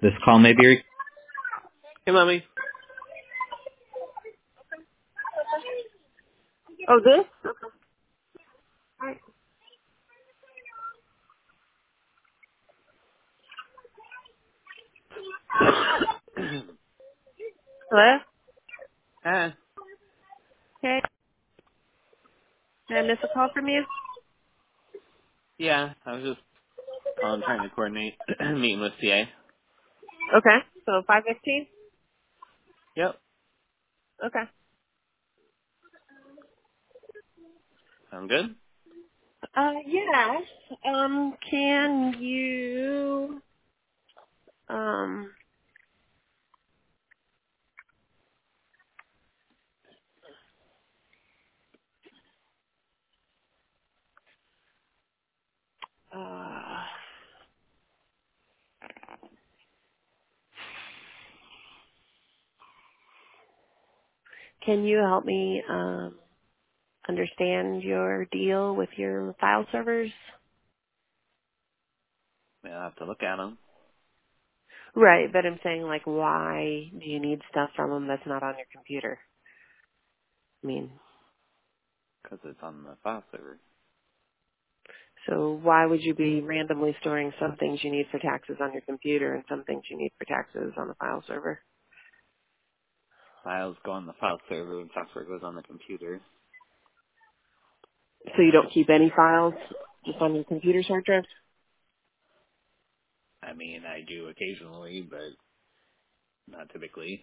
This call may be. Hey, mommy. Oh, this? Hello? Ah, Hey, did I miss a call from you? yeah, I was just calling, trying to coordinate meeting with CA. Okay, so 5:15? Yep, Okay. sound good? Yes. Can you, um, uh, can you help me, understand your deal with your file servers? Yeah, I'll have to look at them, Right, but I'm saying, like, why do you need stuff from them that's not on your computer? I mean, because it's on the file server. so why would you be randomly storing some things you need for taxes on your computer and some things you need for taxes on the file server? Files go on the file server and software goes on the computer. So you don't keep any files just on your computer's hard drive? I mean, I do occasionally, but not typically.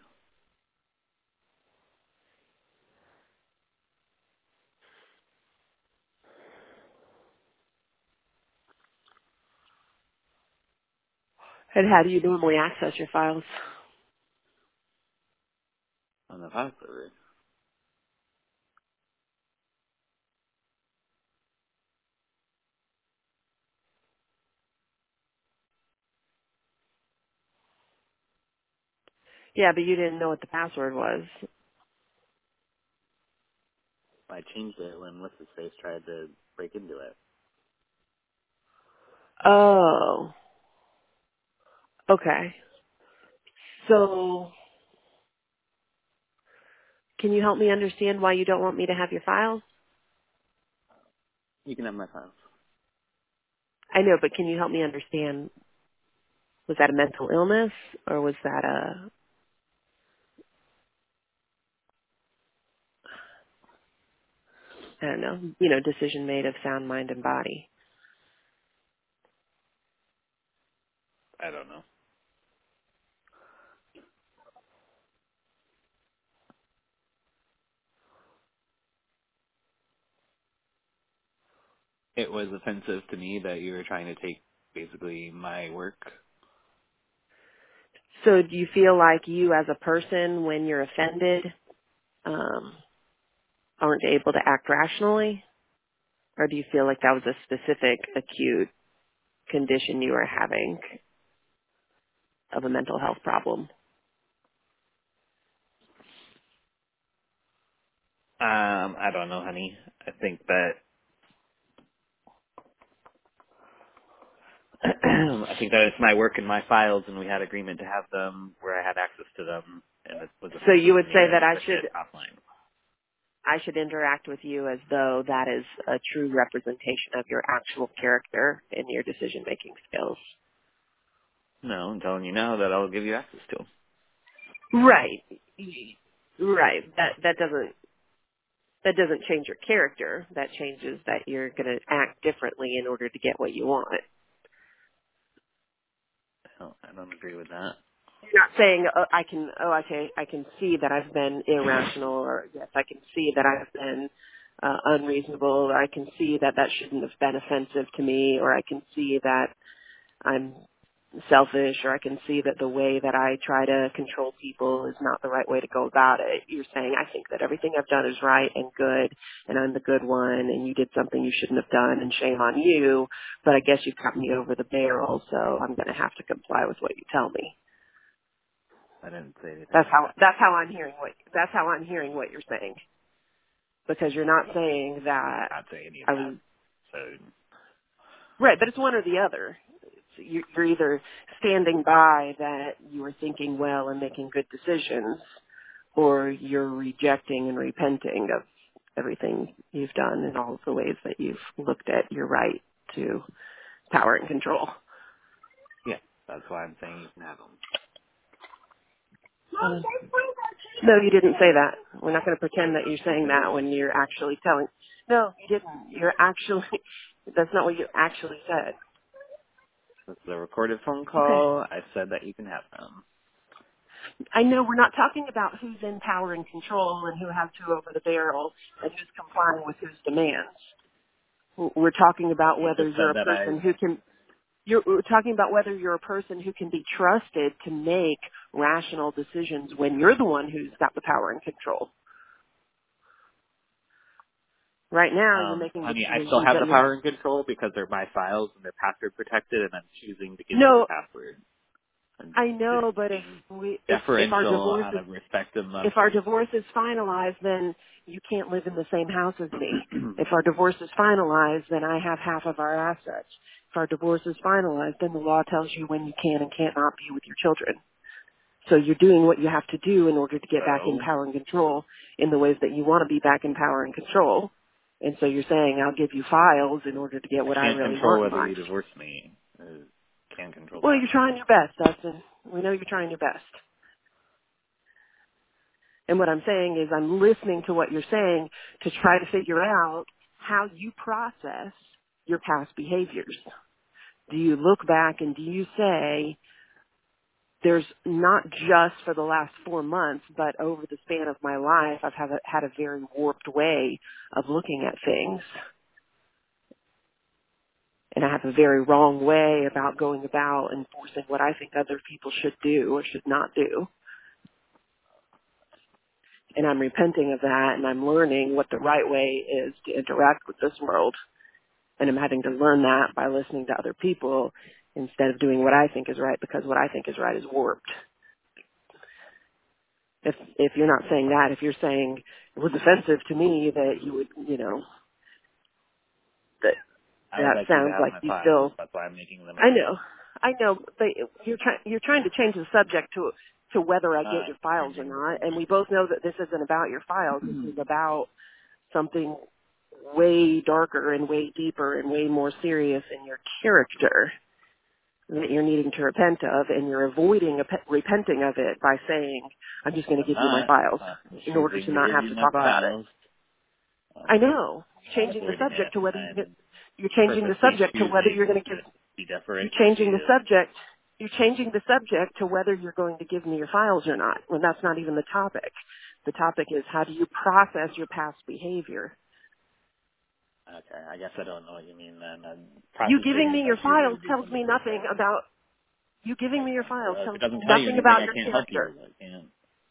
And how do you normally access your files? On the file server. Yeah, but you didn't know what the password was. I changed it when What's His Face tried to break into it. Oh, okay. So can you help me understand why you don't want me to have your files? You can have my files. I know, but can you help me understand, was that a mental illness or was that I don't know, decision made of sound mind and body? I don't know. It was offensive to me that you were trying to take basically my work. So do you feel like you as a person, when you're offended, um, aren't able to act rationally? Or do you feel like that was a specific acute condition you were having of a mental health problem? I don't know, honey. I think that I think that it's my work and my files, and we had agreement to have them where I had access to them, and it was So you offensive to would me say that that you I pushed should it offline. I should interact with you as though that is a true representation of your actual character and your decision making skills. No, I'm telling you now that I'll give you access to them. Right. Right. That doesn't change your character. That changes that you're going to act differently in order to get what you want. I don't agree with that. You're not saying, I can see that I've been irrational, or yes, I can see that I've been unreasonable, or I can see that that shouldn't have been offensive to me, or I can see that I'm selfish, or I can see that the way that I try to control people is not the right way to go about it. You're saying, I think that everything I've done is right and good, and I'm the good one, and you did something you shouldn't have done, and shame on you, but I guess you've got me over the barrel, so I'm going to have to comply with what you tell me. I didn't say anything That's like how that. that's how I'm hearing what you're saying. Because you're not saying that Not say any of I that. was So right, but it's one or the other. So you're either standing by that you are thinking well and making good decisions, or you're rejecting and repenting of everything you've done and all of the ways that you've looked at your right to power and control. Yeah, that's why I'm saying you can have them. Um, no, you didn't say that. We're not going to pretend that you're saying I that did. when you're actually telling. No, you didn't. You're actually, that's not what you actually said. This is a recorded phone Okay. call. I said that you can have them. I know we're not talking about who's in power and control and who has two over the barrel and who's complying with whose demands. We're talking about You whether just you're said a that I. person who can, we're talking about whether you're a person who can be trusted to make rational decisions when you're the one who's got the power and control. Right now, you're making the Honey, I still decisions have that the you're, power and control because they're my files and they're password protected, and I'm choosing to give you the no, password. I'm I just know, but being if our deferential divorce out is of respect of if our mothers. divorce is finalized, then you can't live in the same house as me. If our divorce is finalized, then I have half of our assets. If our divorce is finalized, then the law tells you when you can and can't not be with your children. So you're doing what you have to do in order to get back in So power and control in the ways that you want to be back in power and control. And so you're saying, I'll give you files in order to get I what I can't really control want in whether life. you divorce me. Can't control Well, that. you're trying your best, Dustin. We know you're trying your best. And what I'm saying is I'm listening to what you're saying to try to figure out how you process your past behaviors. Do you look back and do you say, there's not just for the last 4 months, but over the span of my life, I've had a very warped way of looking at things. And I have a very wrong way about going about enforcing what I think other people should do or should not do. And I'm repenting of that, and I'm learning what the right way is to interact with this world. And I'm having to learn that by listening to other people instead of doing what I think is right, because what I think is right is warped. If you're not saying that, if you're saying it was offensive to me that you would, that I would that like you to sounds have like my you files. still. That's why I'm making them again. I know, but you're trying to change the subject to whether I get Not your files or changing the not, and we subject. both know that this isn't about your files. This is about something way darker and way deeper and way more serious in your character that you're needing to repent of, and you're avoiding repenting of it by saying, I'm just going to I'm give you my not. files I'm in order choosing to to not give have you to my talk about it. files. I I'm know. not Changing the avoiding it. subject to whether I'm you're changing the purposely subject to whether you're choosing going to to give, be you're deferential to changing the you. subject, you're changing the subject to whether you're going to give me your files or not, when that's not even the topic. The topic is, how do you process your past behavior? Okay, I guess I don't know what you mean then. You Processing giving is me your like choosing files to do tells me something nothing different. about, you giving me your Okay. files Well, if it tells me doesn't tell you nothing anything, about I your can't help character. you. I can't.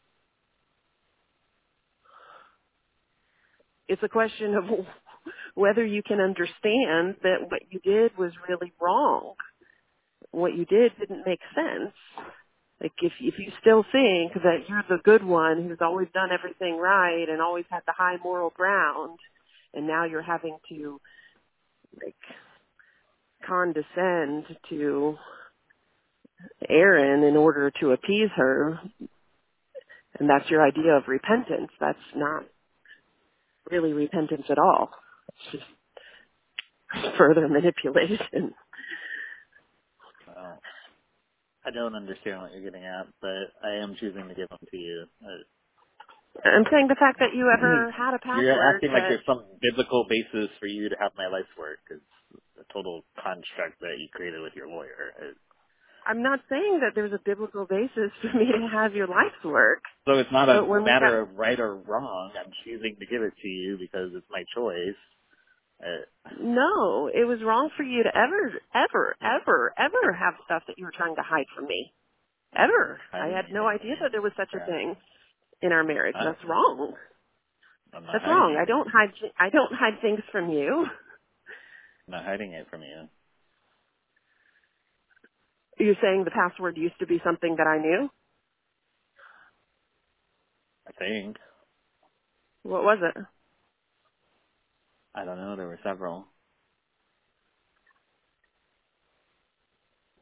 It's a question of whether you can understand that what you did was really wrong. What you did didn't make sense. Like if you still think that you're the good one who's always done everything right and always had the high moral ground, and now you're having to like condescend to Erin in order to appease her, and that's your idea of repentance, that's not really repentance at all. It's just further manipulation. Well, I don't understand what you're getting at, but I am choosing to give them to you. I'm saying the fact that you ever had a You're password acting like that there's some biblical basis for you to have my life's work. It's a total construct that you created with your lawyer. I'm not saying that there's a biblical basis for me to have your life's work, So it's not a but when we got matter of right or wrong. I'm choosing to give it to you because it's my choice. no, it was wrong for you to ever have stuff that you were trying to hide from me. Ever. I Hiding had no anything from idea you? that there was such a Crap. thing in our marriage. Huh? That's wrong. I'm not That's hiding wrong. anything from you. I don't hide things from you. I'm not hiding it from you. You're saying the password used to be something that I knew? I think. What was it? I don't know. There were several.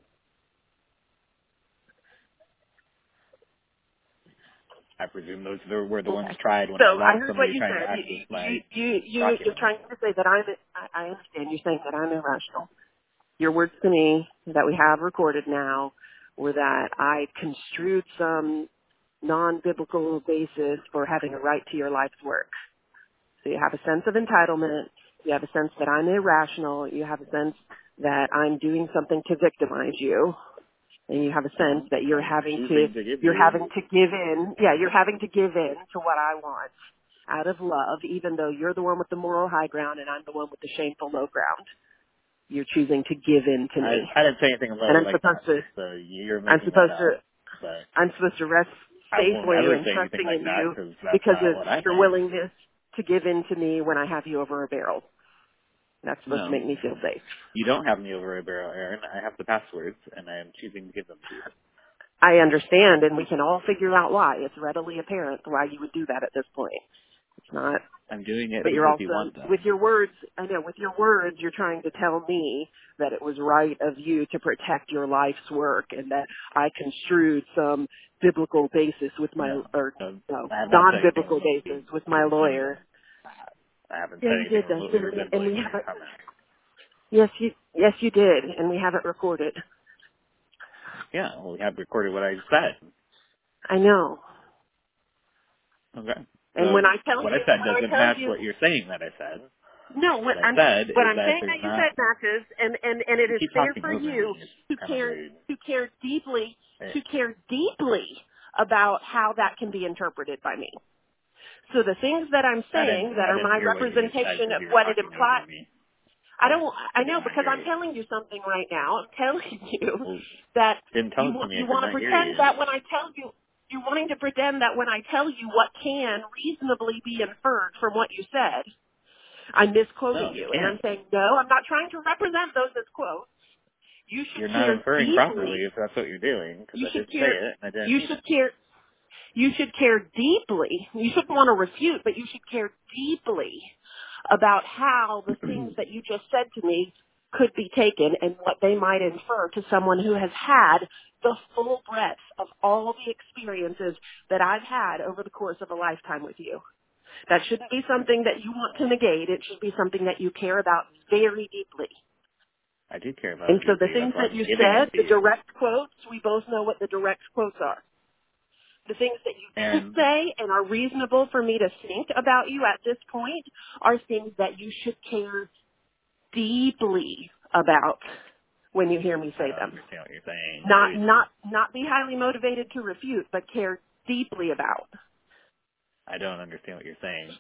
I presume those were the ones Okay. tried when So I I lost heard what somebody you trying to said. access my You're documents. trying to say that I understand. You're saying that I'm irrational. Your words to me that we have recorded now were that I construed some non-biblical basis for having a right to your life's work. So you have a sense of entitlement. You have a sense that I'm irrational. You have a sense that I'm doing something to victimize you. And you have a sense that And I'm choosing to give you're you. having to give in. Yeah, you're having to give in to what I want out of love, even though you're the one with the moral high ground and I'm the one with the shameful low ground. You're choosing to give in to me. I didn't say anything And low like that. So you're I'm making that supposed up. to, But I'm supposed to rest I won't safely ever and say anything trusting like in that you because that's because not of what I your think. willingness to give in to me when I have you over a barrel. That's supposed to No. make me feel safe. You don't have me over a barrel, Aaron. I have the passwords, and I am choosing to give them to you. I understand, and we can all figure out why. It's readily apparent why you would do that at this point. It's not, I'm doing it but you're because you also, want them. with your words, I know, with your words, you're trying to tell me that it was right of you to protect your life's work and that I construed some biblical basis with my, No. or No. no, I have not said non-biblical anything. basis with my lawyer. I haven't Yeah, said you anything did, remotely Dustin, and resembling we your have it. comment. Yes, you did, and we have it recorded. Yeah, well, we have recorded what I said. I know. Okay. And So when I tell what I you, said doesn't match what you're saying that I said. no, What I said what is I'm that saying there's that you not. said matches, and it You is keep fair talking for over me. you It's to kind of care rude. deeply Eh, about how that can be interpreted by me. So the things that I'm saying that I are didn't my hear what you just said representation because of you were what it talking over implies. me. I I know did not because hear I'm you. telling you something right now. I'm telling you Well, that didn't tell it to me. I you could want to not hear pretend you. that when I tell you, you're wanting to pretend that when I tell you what can reasonably be inferred from what you said, I'm misquoting No, you you. And I'm can't. saying, no, I'm not trying to represent those as quotes. You should You're not care inferring properly deeply. if that's what you're doing because You I should didn't say care, it and I didn't you mean should it. care, you should care deeply. You shouldn't want to refute, but you should care deeply about how the things that you just said to me could be taken and what they might infer to someone who has had the full breadth of all the experiences that I've had over the course of a lifetime with you. That shouldn't be something that you want to negate. It should be something that you care about very deeply. I do care about And it so the deeply. That's things why that I'm you giving said, it to the you. direct quotes, we both know what the direct quotes are. The things that you didn't And say and are reasonable for me to think about you at this point are things that you should care deeply about when you hear me I say don't them. understand what you're saying. Not be highly motivated to refute, but care deeply about. I don't understand what you're saying.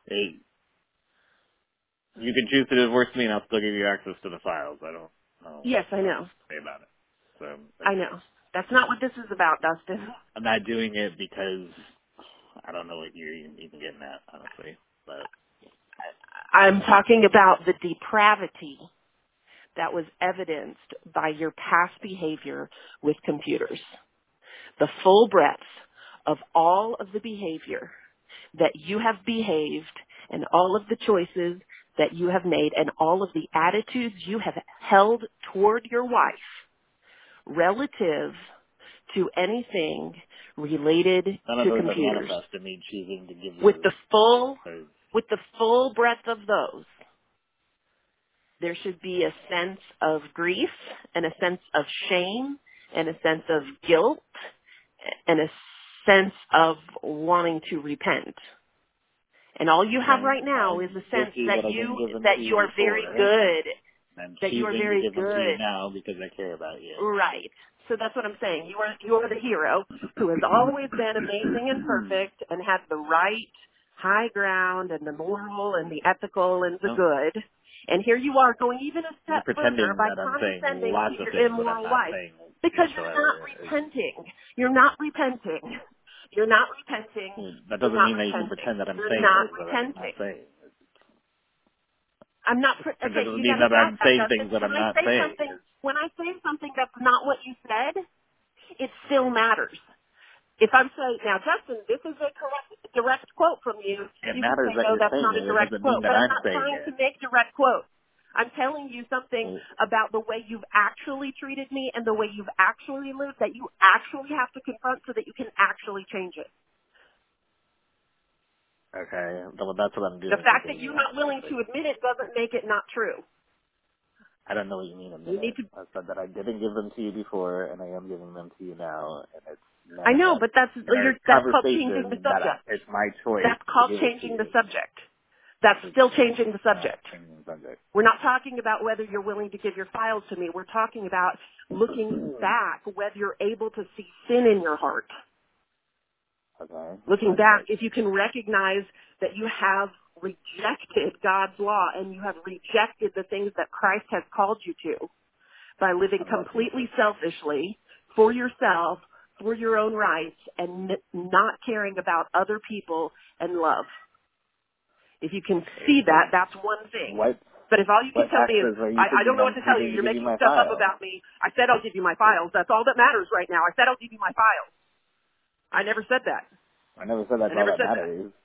You can choose to divorce me and I'll still give you access to the files. I don't know Yes, I what else know. to say about it. So I know. That's not what this is about, Dustin. I'm not doing it because I don't know what you're even getting at, honestly. But I'm talking about the depravity that was evidenced by your past behavior with computers. The full breadth of all of the behavior that you have behaved and all of the choices that you have made and all of the attitudes you have held toward your wife relative to anything related none of to those have computers. manifested me choosing to give With you the full, those. with the full breadth of those, there should be a sense of grief and a sense of shame and a sense of guilt and a sense of wanting to repent. And all you have And right now is I'm a sense guilty that that I've been given to you you are very before. good, And I'm that you are choosing to very give them to you good. now because I care about you. Right. So that's what I'm saying. You are the hero who has always been amazing and perfect and had the right high ground and the moral and the ethical and the No, good. And here you are going even a you're step further pretending by that I'm saying condescending to lots of your things that I'm immoral not wife saying because you're not whatsoever. repenting. You're not repenting. You're not repenting. That You're doesn't not mean that you can repenting. pretend that I'm You're saying not things that I'm not repenting. saying. I'm not, It okay, doesn't you mean gotta that stop I'm that, saying Justin. things that I'm not saying. When I say something that's not what you said, it still matters. If I'm saying, now Justin, this is a correct, direct quote from you, It you can matters say, that no, you're that's saying not a it. It direct doesn't mean quote. that But I'm I'm not saying trying to it. make direct quotes. I'm telling you something Well, about the way you've actually treated me and the way you've actually lived that you actually have to confront so that you can actually change it. Okay, well, that's what I'm The doing for fact that getting you you're out. not willing to admit it doesn't make it not true. I don't know what you mean a You need minute. to. I said that I didn't give them to you before, and I am giving them to you now, and it's I know, manifest but that's in our called changing the conversation that subject. it's my choice That's to called give it to changing the you. subject. That's It's still changing the not subject. changing the subject. We're not talking about whether you're willing to give your files to me. We're talking about looking back, whether you're able to see sin in your heart. Okay, Looking but back, if you can recognize that you have rejected God's law and you have rejected the things that Christ has called you to by living I'm looking for. completely selfishly for yourself, for your own rights, and not caring about other people and love. If you can Okay, see so that, that's one thing. what But if all you can tell me is, access are you I don't thinking know what I'm to tell you, keeping to you're give you making my stuff up file? about me. I said I'll give you my files. That's all that matters right now. I said I'll give you my files. I never said that. I never said that's I all never that said that. matters.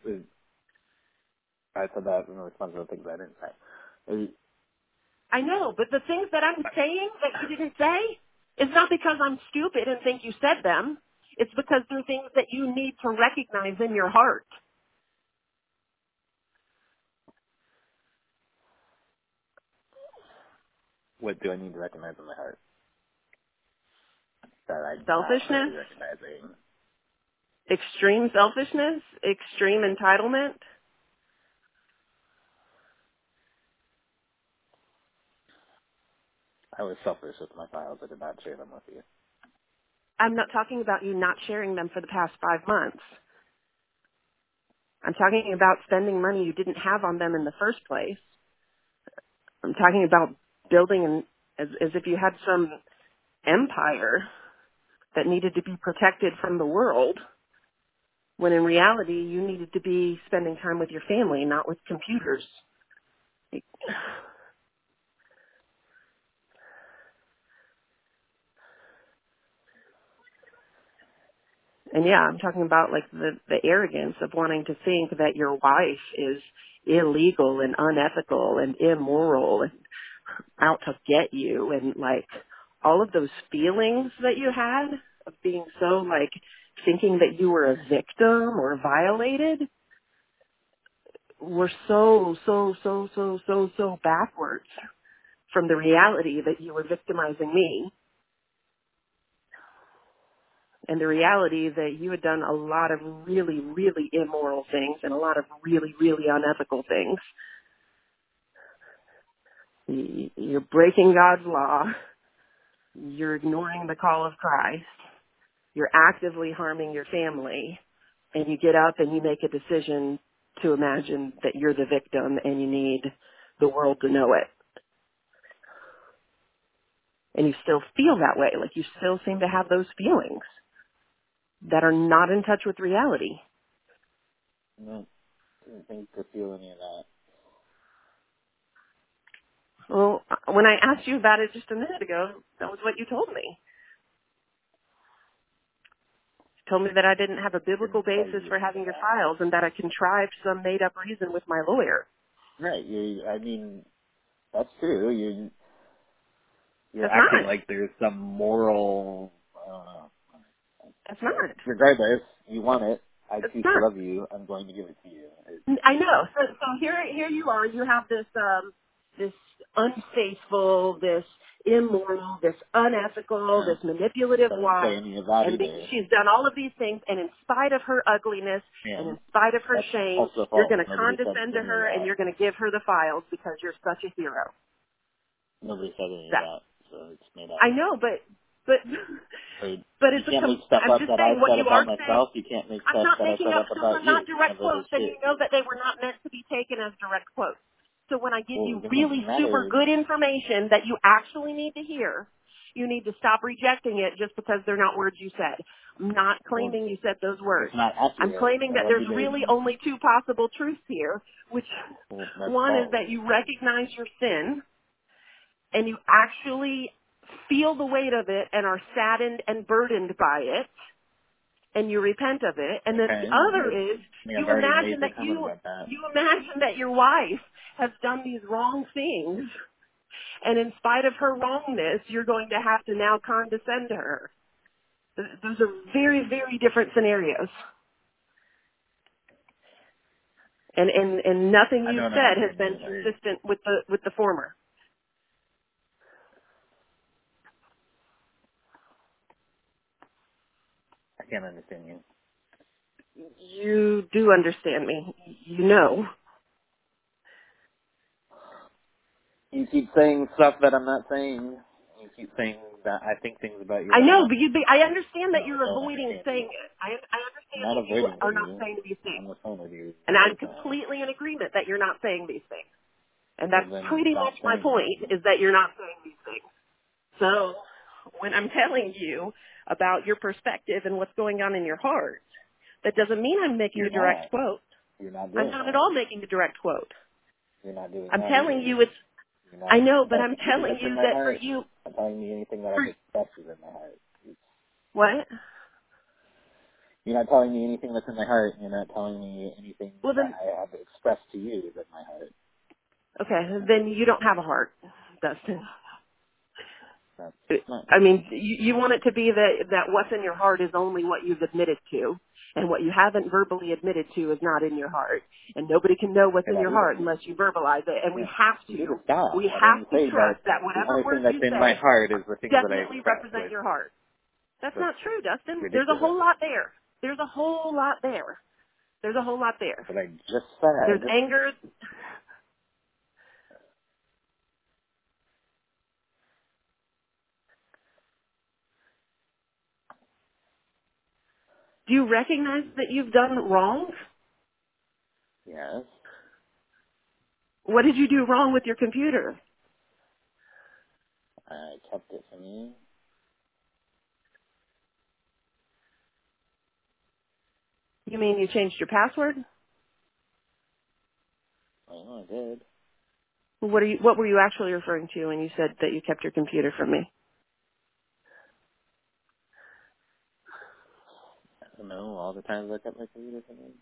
I said that in response to things I didn't say. I know, but the things that I'm saying that you didn't say is not because I'm stupid and think you said them. It's because they're things that you need to recognize in your heart. What do I need to recognize in my heart that I'm not currently Selfishness, recognizing? extreme selfishness, extreme entitlement. I was selfish with my files. I did not share them with you. I'm not talking about you not sharing them for the past 5 months. I'm talking about spending money you didn't have on them in the first place. I'm talking about building as if you had some empire that needed to be protected from the world, when in reality you needed to be spending time with your family, not with computers. And yeah, I'm talking about like the arrogance of wanting to think that your wife is illegal and unethical and immoral and out to get you, and like all of those feelings that you had of being so like thinking that you were a victim or violated were so backwards from the reality that you were victimizing me, and the reality that you had done a lot of really, really immoral things and a lot of really, really unethical things. You're breaking God's law. You're ignoring the call of Christ. You're actively harming your family. And you get up and you make a decision to imagine that you're the victim and you need the world to know it. And you still feel that way. Like you still seem to have those feelings that are not in touch with reality. No, didn't think to feel any of that. Well, when I asked you about it just a minute ago, that was what you told me. You told me that I didn't have a biblical Didn't tell basis you for any having of your that. files and that I contrived some made up reason with my lawyer. Right. I mean, that's true. You're That's acting not. like there's some moral. That's But not. regardless, you want it. I That's choose to not. love you. I'm going to give it to you. I know. So here you are. You have this unfaithful, this immoral, this unethical, No, this manipulative I didn't say wife, any of that and either. she's done all of these things. And in spite of her ugliness, and And in spite of her that's shame, also you're false. going to Nobody said condescend to any of her, and that. you're going to give her the files because you're such a hero. Nobody said any of That that. So it's made up. I know, but So but you can't make stuff I'm up just that I saying what said you about are saying. myself. You can't make I'm stuff not that I making said up. up Those about are you. not None direct of it is quotes, and true. you know that they were not meant to be taken as direct quotes. So when I give Well, you it doesn't really super matter. good information that you actually need to hear, you need to stop rejecting it just because they're not words you said. I'm not Well, claiming you said those it's words. not I'm accurate. claiming I that love there's you, babe. really only two possible truths here, which Well, that's one is false. that you recognize your sin and you actually feel the weight of it and are saddened and burdened by it, and you repent of it. And then the Okay. other is I mean, I've you already imagine made the that comment about that. you imagine that your wife has done these wrong things, and in spite of her wrongness, you're going to have to now condescend to her. Those are very, very different scenarios. And nothing I you've don't said has understand been you. consistent with the former. I can't understand you. You do understand me. You know. You keep saying stuff that I'm not saying. You keep saying that I think things about you I that I'm know, not but thinking. I understand that No, I you're don't avoiding understand saying you. it. I I'm understand not that you avoiding are not you. saying these I'm on things. the phone with you And right I'm now. completely in agreement that you're not saying these things. And Well, that's then pretty stop much my saying point, them. is that you're not saying these things. So when I'm telling you about your perspective and what's going on in your heart, that doesn't mean I'm making You're a direct not. quote. You're not I'm doing not at that. all making a direct quote. You're not doing I'm that telling either. you it's, You're I not know, but telling I'm me anything telling that's in you my that for heart. you, I'm telling me anything that for, I've expressed is in my heart. what? You're not telling me anything that's in my heart. You're not telling me anything Well that then, I have expressed to you is in my heart. okay, then you don't have a heart, Dustin. That's not I true. mean, you want it to be that what's in your heart is only what you've admitted to, and what you haven't verbally admitted to is not in your heart. And nobody can know what's Okay, in now your heart unless you verbalize it. And yeah, we have you need to to. stop. We I have didn't to say that trust that the whatever only thing words that's you in my say heart is the things that I definitely express. represent Like, your heart. That's that's not true, Dustin. There's a ridiculous. whole lot there. There's a whole lot there. There's a whole lot there. But I just There's said, anger. Do you recognize that you've done wrong? yes, What did you do wrong with your computer? I kept it from you. You mean you changed your password? Well, I did. What were you actually referring to when you said that you kept your computer from me? I don't know, all the times I kept my computer from you.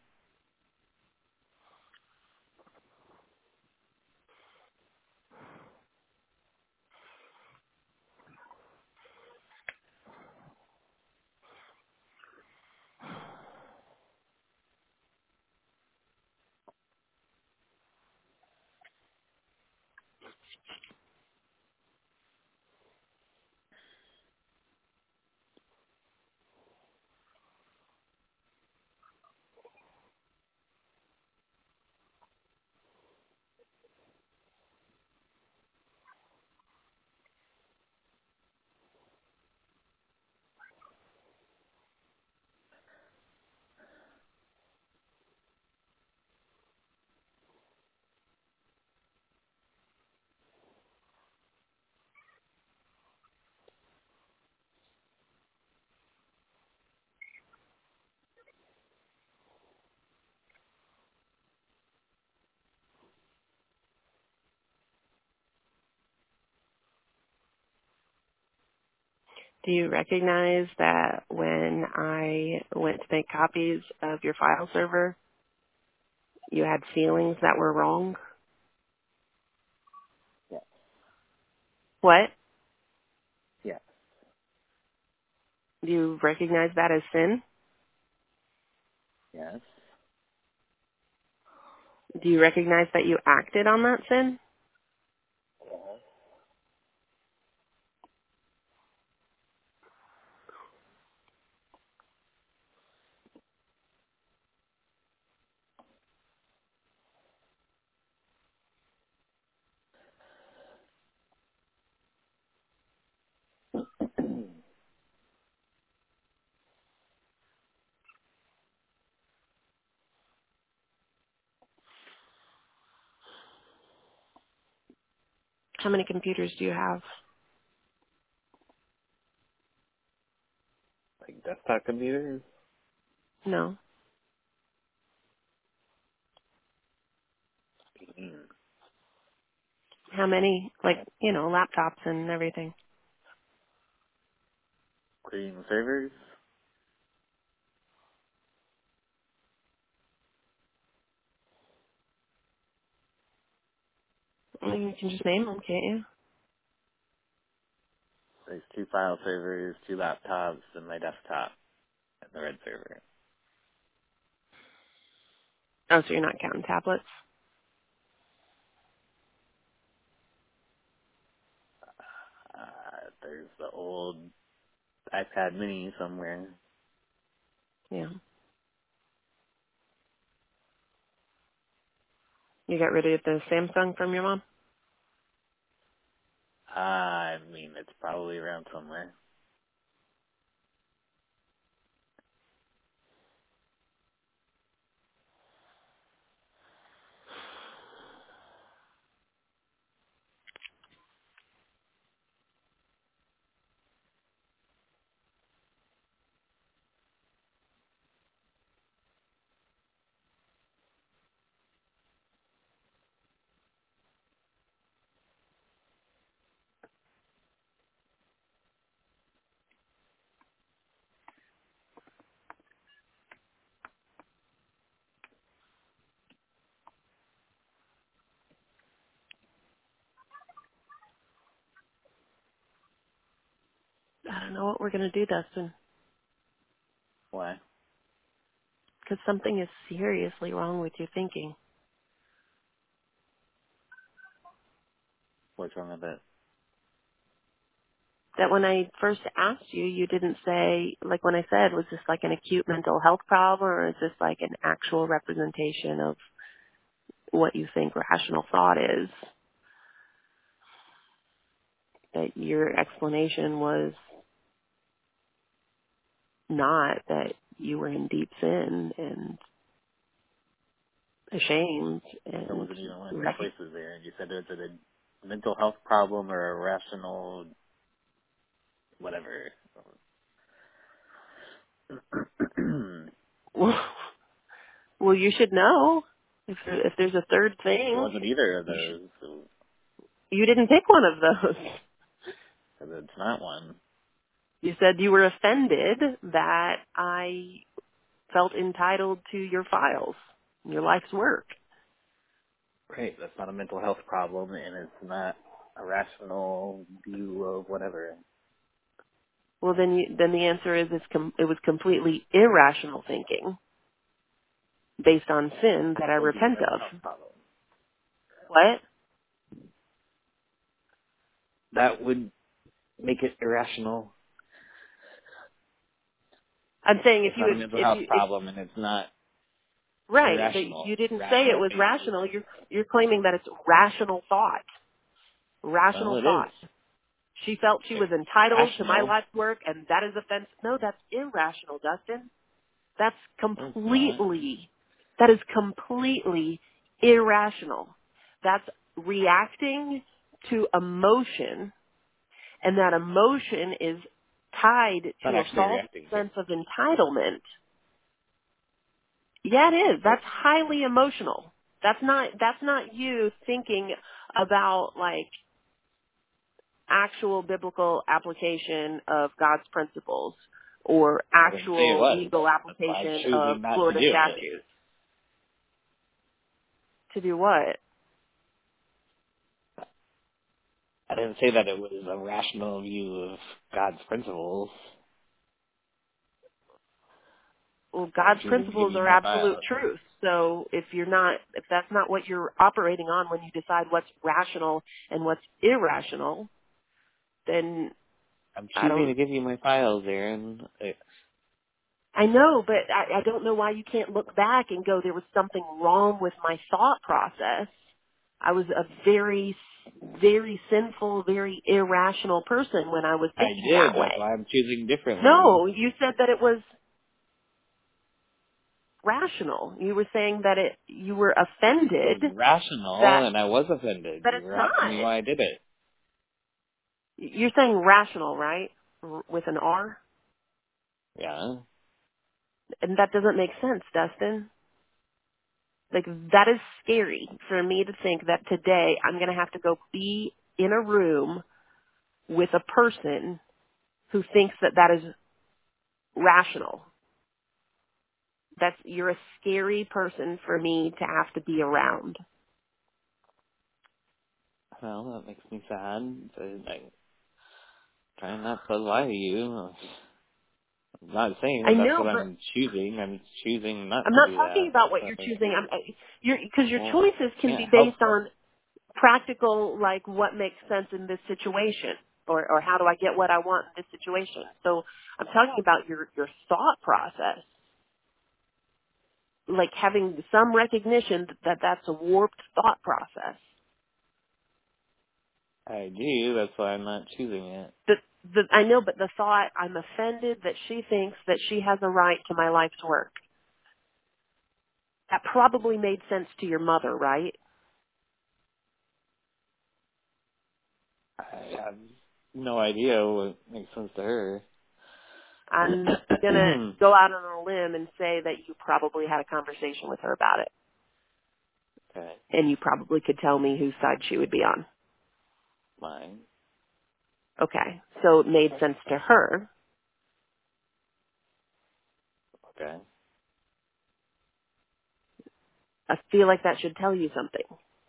Do you recognize that when I went to make copies of your file server, you had feelings that were wrong? Yes, What? yes, Do you recognize that as sin? yes. Do you recognize that you acted on that sin? How many computers do you have? Like desktop computers? No. Mm. How many, laptops and everything? Creating servers? Well, you can just name them, can't you? There's 2 file servers, 2 laptops, and my desktop, and the red server. Oh, so you're not counting tablets? There's the old iPad mini somewhere. Yeah. You got rid of the Samsung from your mom? I mean, it's probably around somewhere. I don't know what we're going to do, Dustin, Why? because something is seriously wrong with your thinking. What's wrong with it? That when I first asked you, you didn't say, like when I said, was this like an acute mental health problem or is this like an actual representation of what you think rational thought is? That your explanation was not that you were in deep sin and ashamed There and wasn't even one of the choices there. And you said it's a mental health problem or a rational whatever. well, you should know if there's a third It thing. wasn't either of those, so You didn't pick one of those. it's not one. You said you were offended that I felt entitled to your files, your life's work. Right, that's not a mental health problem, and it's not a rational view of whatever. Well, then the answer is it was completely irrational thinking based on sin that I That would be a repent mental of. health problem. What? That would make it irrational. I'm saying It's not a mental health problem, and it's not right, but irrational. you It's didn't say it rational was thinking. rational. You're claiming that it's rational thought. Well, Rational it is. thought. She felt she was entitled to my Rational. life's work, and that is offensive. No, that's irrational, Dustin. That's No, it's not. that is completely irrational. That's reacting to emotion, and that emotion is tied Not to a actually false reacting to it. sense of entitlement. Yeah, it is. What? That's highly emotional. That's not you thinking about like actual biblical application of God's principles or I didn't say it actual was. legal That's why I'm application of choosing not to Florida do it. statutes. To do what? I didn't say that it was a rational view of God's principles. Well, So I'm God's choosing to give principles you are my absolute files. truth. So if that's not what you're operating on when you decide what's rational and what's irrational, then I'm I choosing don't, to give you my files, Aaron. I know, but I don't know why you can't look back and go, there was something wrong with my thought process. I was a very, very sinful, very irrational person when I was I thinking did. that That's way. why I'm choosing differently. No, you said that it was rational. You were saying that you were It was offended rational, that, and I was offended. but You it's were asking me not. why I did it. You're saying rational, right? With an R? Yeah. And that doesn't make sense, Dustin. Like, that is scary for me to think that today I'm going to have to go be in a room with a person who thinks that that is rational. You're a scary person for me to have to be around. Well, that makes me sad. So I'm trying not to lie to you. I'm not saying I that that's know, what but I'm choosing. I'm choosing not I'm to not do talking that. about That's what you're not the choosing. issue. Because your Well, choices I can be can't help based that. on practical, like what makes sense in this situation, or how do I get what I want in this situation. So I'm talking about your thought process, like having some recognition that that's a warped thought process. I do. That's why I'm not choosing it. I know, but the thought, I'm offended that she thinks that she has a right to my life's work. That probably made sense to your mother, right? I have no idea what makes sense to her. I'm gonna go out on a limb and say that you probably had a conversation with her about it, Okay, and you probably could tell me whose side she would be on. mine. Okay, so it made sense to her. Okay. I feel like that should tell you something.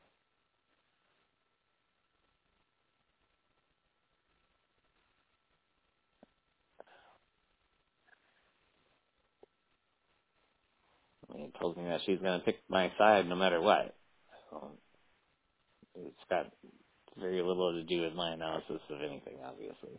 I mean, it tells me that she's going to pick my side no matter what. So it's got very little to do with my analysis of anything, obviously.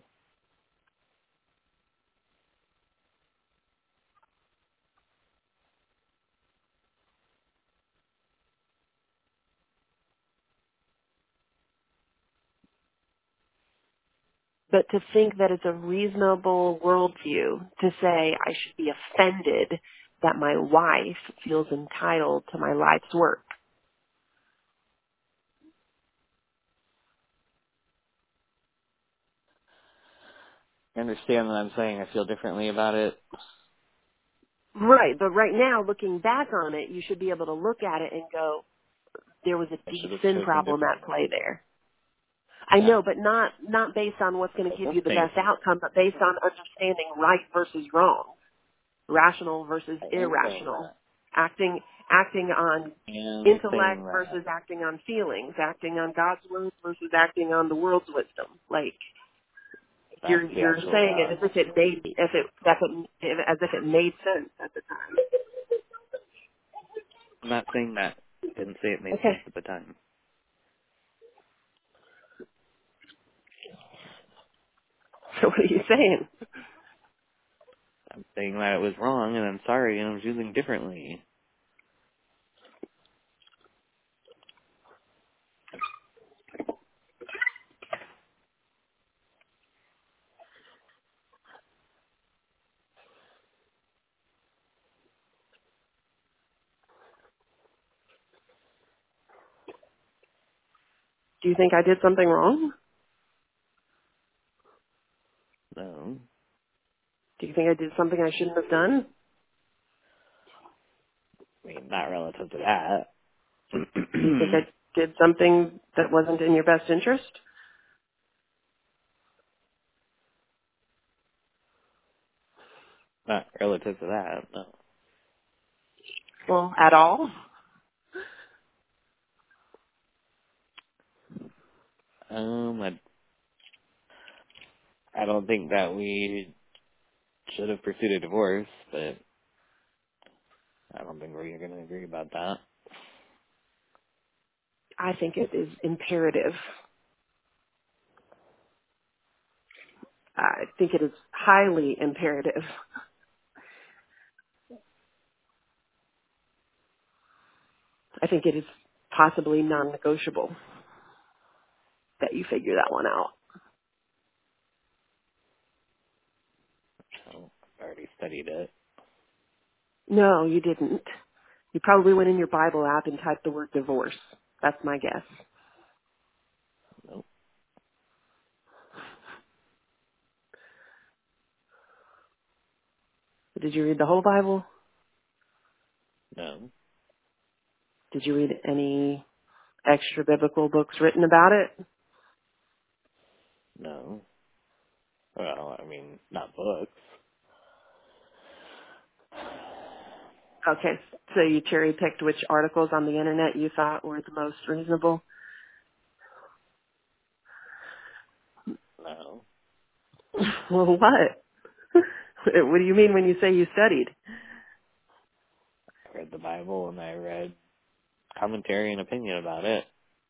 But to think that it's a reasonable worldview to say I should be offended that my wife feels entitled to my life's work. I understand that I'm saying I feel differently about it. Right, but right now, looking back on it, you should be able to look at it and go, there was a I deep should have sin chosen problem at differently. play there. I Yeah. know, but not based on what's going I to give you don't the think, best outcome, but based on understanding right versus wrong, rational versus I am saying irrational, that. acting on I am intellect saying that. versus acting on feelings, acting on God's word versus acting on the world's wisdom. Like That's the you're actual saying it God. as if it made as if it made sense at the time. I'm not saying that. I didn't say it made Okay, sense at the time. so what are you saying? I'm saying that it was wrong, and I'm sorry, and I'm choosing differently. Do you think I did something wrong? No. Do you think I did something I shouldn't have done? I mean, not relative to that. Do you think I did something that wasn't in your best interest? Not relative to that, no. Well, at all? I don't think that we should have pursued a divorce, but I don't think we're going to agree about that. I think it is imperative. I think it is highly imperative. I think it is possibly non-negotiable that you figure that one out. So I've already studied it. No, you didn't. You probably went in your Bible app and typed the word divorce. That's my guess. Nope. Did you read the whole Bible? No. Did you read any extra biblical books written about it? No. Well, I mean, not books. Okay, so you cherry picked which articles on the internet you thought were the most reasonable? No. Well, what? What do you mean when you say you studied? I read the Bible and I read commentary and opinion about it.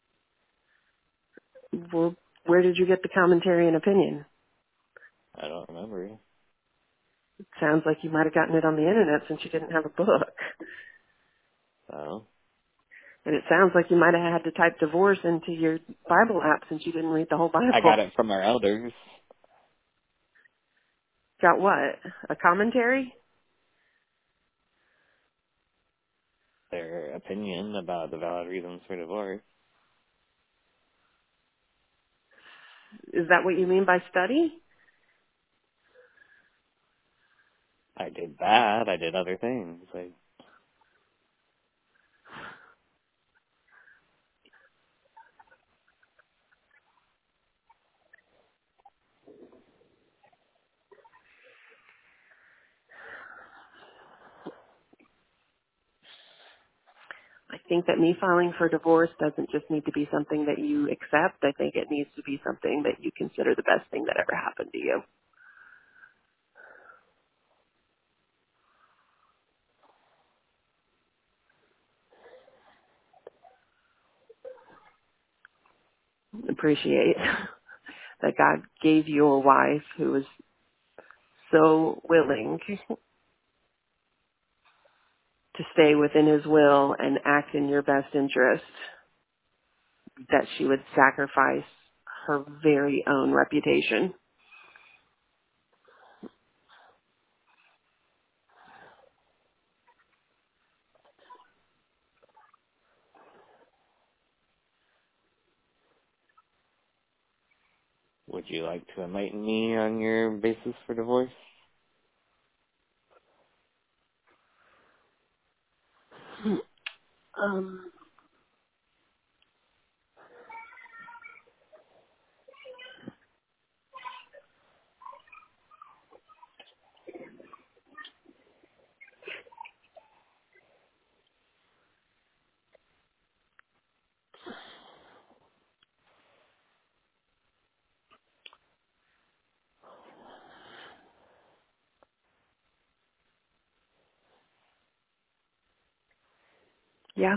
Well, where did you get the commentary and opinion? I don't remember. It sounds like you might have gotten it on the internet since you didn't have a book. So And it sounds like you might have had to type divorce into your Bible app since you didn't read the whole I got Bible. it from our elders, Got what? A commentary? their opinion about the valid reasons for divorce. Is that what you mean by study? I did that. I did other things. I think that me filing for divorce doesn't just need to be something that you accept. I think it needs to be something that you consider the best thing that ever happened to you. Appreciate that God gave you a wife who was so willing to stay within his will and act in your best interest that she would sacrifice her very own reputation. Would you like to enlighten me on your basis for divorce? Um, yeah.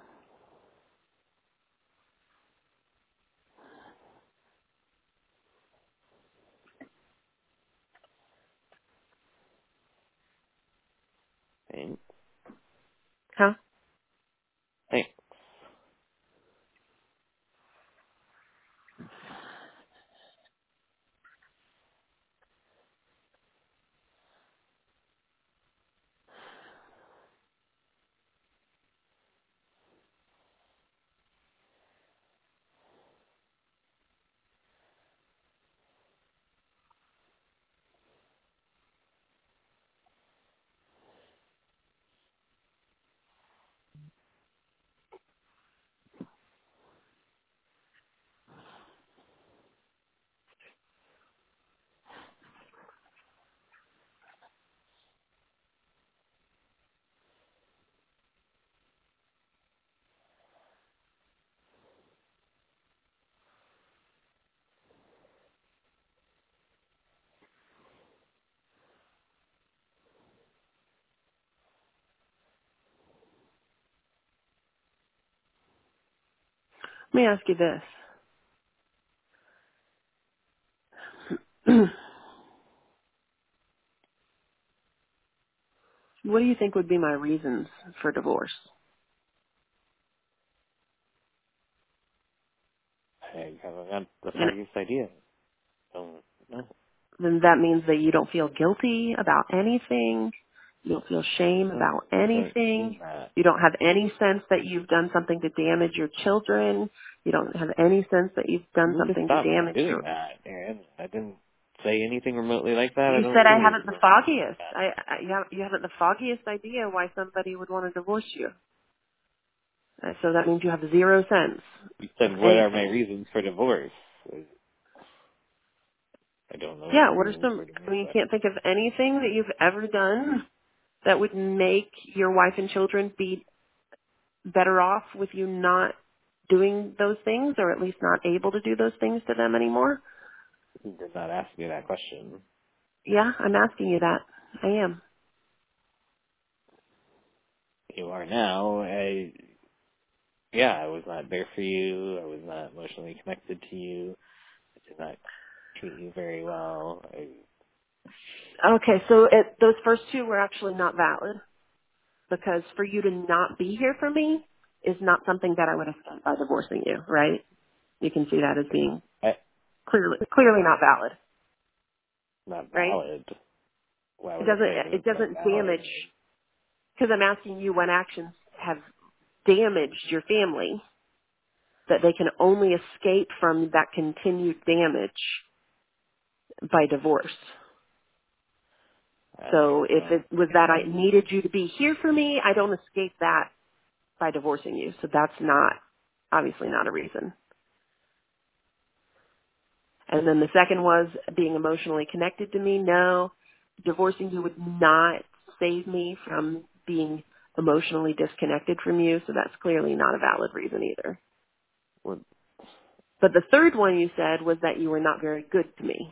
Thanks. Huh? Thanks. Let me ask you this. What do you think would be my reasons for divorce? I haven't got the And foggiest idea. Don't know. then that means that you don't feel guilty about anything. You don't feel shame about Doesn't anything. mean that. You don't have any sense that you've done something to damage your children. You don't have any sense that you've You done need to something to stop damage doing your... that, Aaron. I didn't say anything remotely like that. I You don't said I do haven't anything the remotely like foggiest. that. You haven't the foggiest idea why somebody would want to divorce you. So that means you have zero sense You of said, what are my anything. reasons for divorce? I don't know what Yeah, your what are reasons some... for I divorce mean, you are. can't think of anything that you've ever done that would make your wife and children be better off with you not doing those things, or at least not able to do those things to them anymore? You did not ask me that question. Yeah, I'm asking you that. I am. You are now. I was not there for you. I was not emotionally connected to you. I did not treat you very well. Okay, so those first two were actually not valid because for you to not be here for me is not something that I would have done by divorcing you, right? You can see that as being I clearly not valid, not right? valid. Why It would I doesn't say that it it's not doesn't valid? damage because I'm asking you when actions have damaged your family that they can only escape from that continued damage by divorce. So I if don't it was that I needed you to be here for me, I don't escape that by divorcing you. So that's not, obviously not a reason. And then the second was being emotionally connected to me. No, divorcing you would not save me from being emotionally disconnected from you. So that's clearly not a valid reason either. what But the third one you said was that you were not very good to me.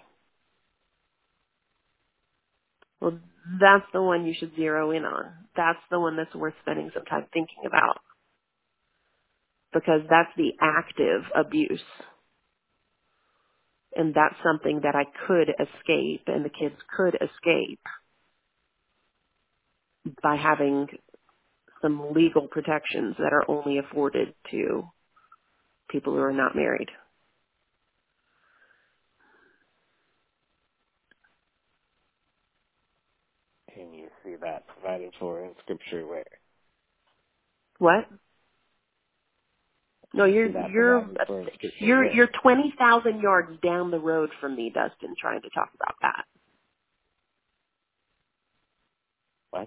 Well, that's the one you should zero in on. That's the one that's worth spending some time thinking about because that's the active abuse. And that's something that I could escape and the kids could escape by having some legal protections that are only afforded to people who are not married. can you see that provided for in scripture? Where What? No, can you see that provided for in scripture? you're Where 20,000 yards down the road from me, Dustin, trying to talk about that. what?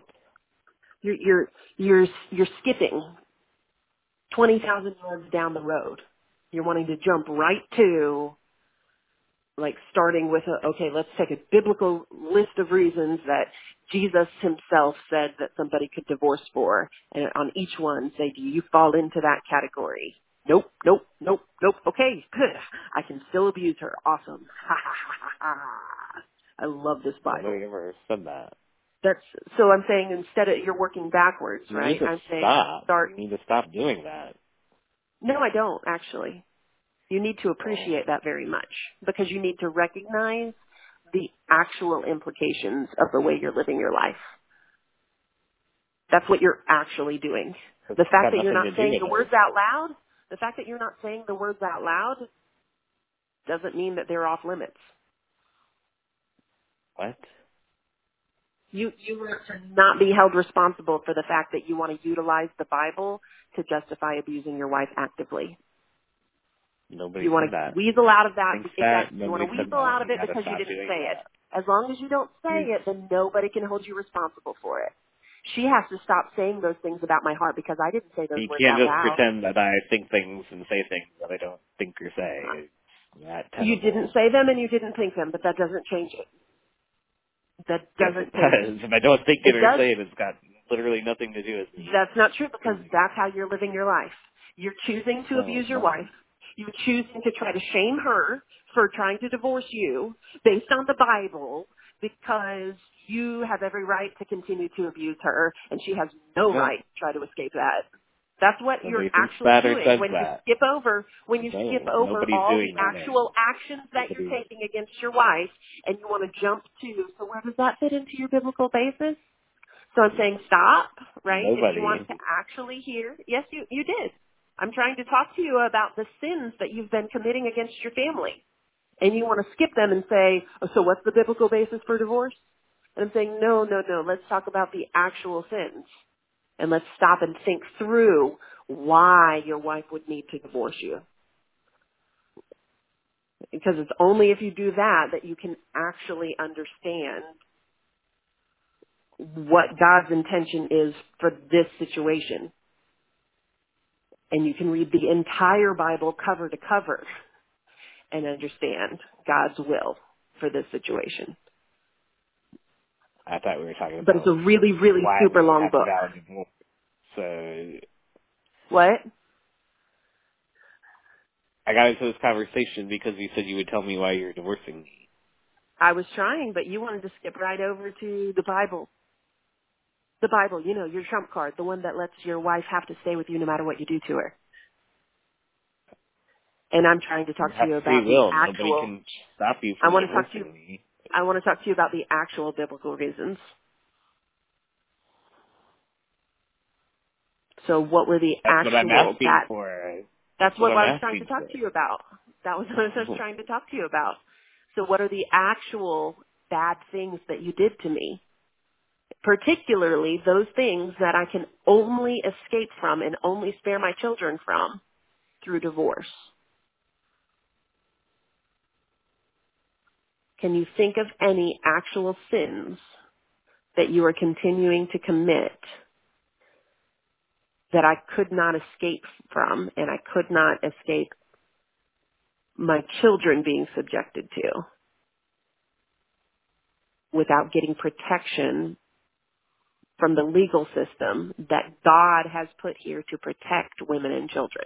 You're skipping 20,000 yards down the road. You're wanting to jump right to like starting with okay, let's take a biblical list of reasons that Jesus himself said that somebody could divorce for, and on each one say, do you fall into that category? Nope, nope, nope, nope. Okay, good. I can still abuse her. Awesome. Ha ha ha ha ha. I love this Nobody Bible. ever said that. That's so I'm saying instead of you're working backwards, You need right? to I'm saying stop. start. You need to stop doing that. No, I don't actually. You need to Well, appreciate that very much because you need to recognize the actual implications of the way you're living your life. That's what you're actually doing. it's The fact got that you're nothing not to do saying with the words it. out loud, the fact that you're not saying the words out loud doesn't mean that they're off limits. What? You want to not be held responsible for the fact that you want to utilize the Bible to justify abusing your wife actively. Nobody You want said to that. weasel out of that. Thinks that. Exactly. You want Nobody to said weasel that. out of You it gotta because you stop didn't doing say it. that. As long as you don't say You it, then nobody can hold you responsible for it. She has to stop saying those things about my heart because I didn't say those you words can't out just loud. pretend that I think things and say things that I don't think or say. It's not You didn't tenable. say them and you didn't think them, but that doesn't change it. That Yes, it doesn't change it. does. If I don't think it It or does. say it, it's got literally nothing to do with me. That's not true because that's how you're living your life. You're choosing to No, abuse it's your not. wife. You're choosing to try to shame her for trying to divorce you based on the Bible because you have every right to continue to abuse her and she has no No, right to try to escape that. That's what you're nobody thinks actually that or doing says when that. you skip No, over nobody's all the doing that, man. actual actions that you're Nobody, taking against your wife and you want to jump to, so where does that fit into your biblical basis? So I'm saying stop, right? If you want nobody. to actually hear, yes, you did. I'm trying to talk to you about the sins that you've been committing against your family. And you want to skip them and say, oh, so what's the biblical basis for divorce? And I'm saying, no, no, no, let's talk about the actual sins. And let's stop and think through why your wife would need to divorce you. Because it's only if you do that that you can actually understand what God's intention is for this situation. And you can read the entire Bible cover to cover and understand God's will for this situation. I thought we were talking But it's a about really, really why super we would long have a book. valid divorce. So I What? got into this conversation because you said you would tell me why you're divorcing me. I was trying, but you wanted to skip right over to the Bible. The Bible, you know, your trump card, the one that lets your wife have to stay with you no matter what you do to her. And I'm trying to You talk to have you free about the will. Nobody actual, can stop you I from want to talk to you, divorcing me. I want to talk to you about the actual biblical reasons. So what were the That's what I'm actual, asking for. That's that's what what I'm I was trying to asking talk for. to you about. That was what I was trying to talk to you about. So what are the actual bad things that you did to me? Particularly those things that I can only escape from and only spare my children from through divorce. Can you think of any actual sins that you are continuing to commit that I could not escape from and I could not escape my children being subjected to without getting protection from the legal system that God has put here to protect women and children?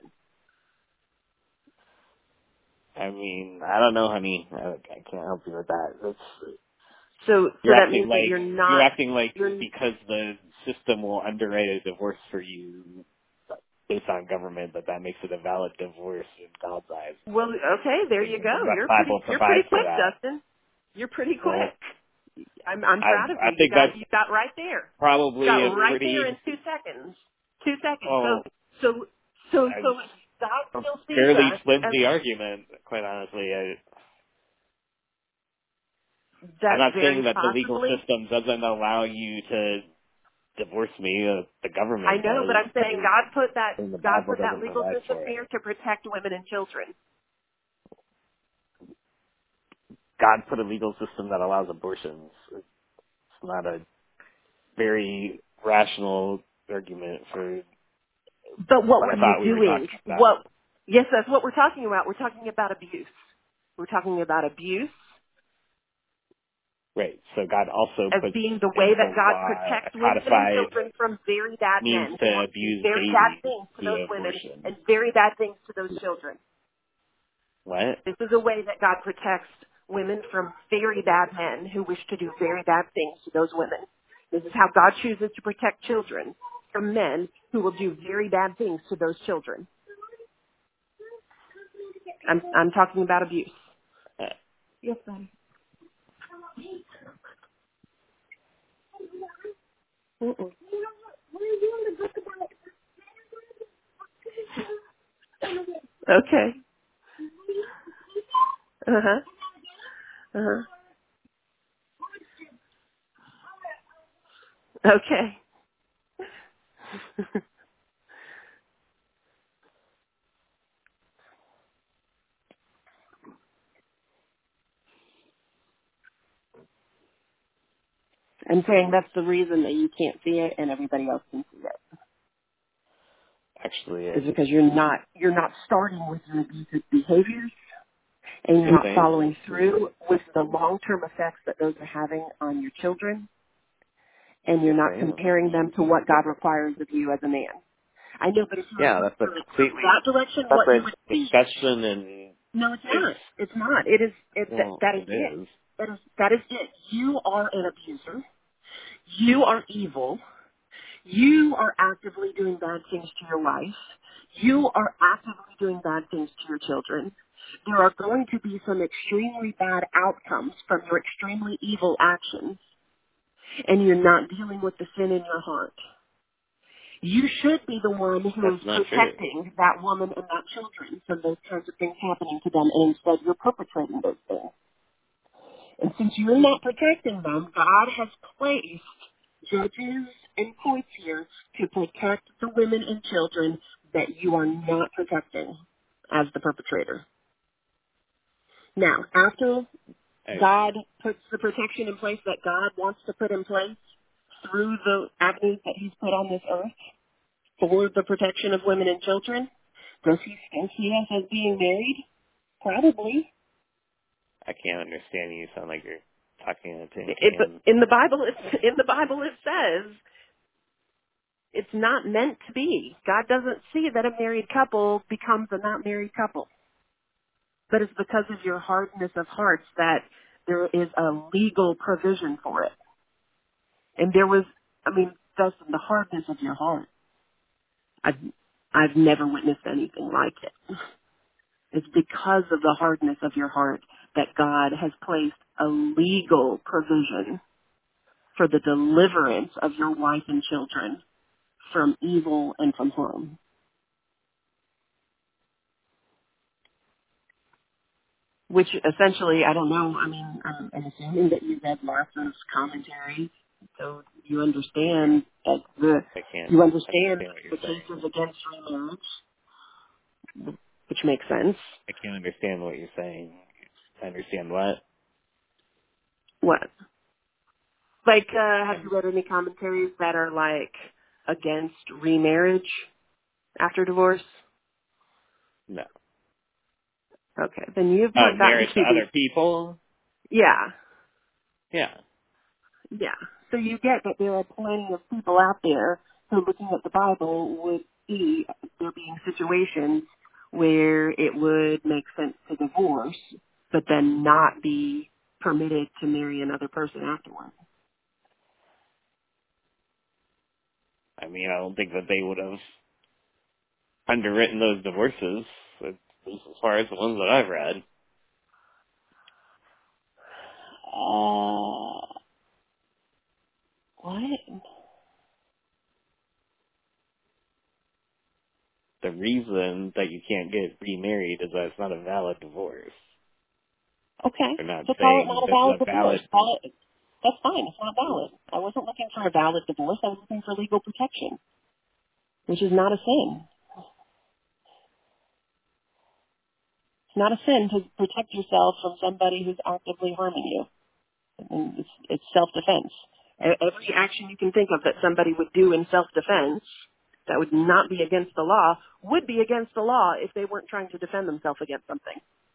I mean, I don't know, honey. I can't help you with that. So that means that You're acting like you're, because the system will underwrite a divorce for you based on government that makes it a valid divorce in God's eyes. well, okay, there you go. The Bible You're pretty provides for quick, that. Justin. You're pretty Well, quick. I'm proud of I you. think that's You got right there. You got probably a right there in pretty 2 seconds. 2 seconds. oh So so a, so God a still sees fairly us as flimsy argument. Quite honestly, I'm that not saying very that the legal possibly. system doesn't allow you to divorce me. The I government know, but does, I'm saying and the God Bible put that doesn't legal provide system for it. here to protect women and children. God put a legal system that allows abortions. It's not a very rational argument for But what what were I you thought we were doing? talking about. Yes, that's what we're talking about. We're talking about abuse. We're talking about abuse Right. So God also as puts being the way in that the God law a protects women and codified children from very bad means men to who want to do abuse very bad babies things to those via women abortion. and very bad things to those children. What? This is a way that God protects women from very bad men who wish to do very bad things to those women. This is how God chooses to protect children from men who will do very bad things to those children. I'm talking about abuse. Uh, Yes, buddy. Mm-mm. Okay. Uh-huh. Uh-huh. Okay. I'm saying that's the reason that you can't see it and everybody else can see it. Actually, Is because you're not starting with your abusive behaviors and you're you're not saying? following through with the long-term effects that those are having on your children, and you're not Okay. comparing them to what God requires of you as a man. I know, but if you were Yeah, to that's a go completely that direction, what you separate would see. discussion, and No, it's it's not. It's not. It is. well, That is it it. is. That is it. You are an abuser. You are evil. You are actively doing bad things to your wife. You are actively doing bad things to your children. There are going to be some extremely bad outcomes from your extremely evil actions, and you're not dealing with the sin in your heart. You should be the one who That's is not true. protecting that woman and that children from those kinds of things happening to them, and instead you're perpetrating those things. And since you're not protecting them, God has placed judges and courts here to protect the women and children that you are not protecting as the perpetrator. Now, after I, God puts the protection in place that God wants to put in place through the avenues that he's put on this earth for the protection of women and children, does he still see us as being married? Probably. I can't understand you. You sound like you're talking in a tin But can. in the Bible, it says it's not meant to be. God doesn't see that a married couple becomes a not married couple. But it's because of your hardness of hearts that there is a legal provision for it. And there was, I mean, that's the hardness of your heart. I've never witnessed anything like it. It's because of the hardness of your heart that God has placed a legal provision for the deliverance of your wife and children from evil and from harm. Which essentially, I don't know, I mean, I'm assuming that you read Martha's commentary, so you understand that I can't you understand understand what you're the saying. cases against remarriage, which makes sense. I can't understand what you're saying. I understand what? What? Like, have you I'm, read any commentaries that are like against remarriage after divorce? no. Okay, then you've not gotten Marriage to to the, other people? yeah, Yeah. yeah. So you get that there are plenty of people out there who, looking at the Bible, would see there being situations where it would make sense to divorce, but then not be permitted to marry another person afterwards. I mean, I don't think that they would have underwritten those divorces, at least as far as the ones that I've read. What? The reason that you can't get remarried is that it's not a valid divorce. Okay, They're not so call it saying not a that valid the divorce. valid, Call it, that's fine. It's not valid. I wasn't looking for a valid divorce. I was looking for legal protection, which is not a sin. It's not a sin to protect yourself from somebody who's actively harming you. I mean, it's self-defense. Every action you can think of that somebody would do in self-defense that would not be against the law would be against the law if they weren't trying to defend themselves against something.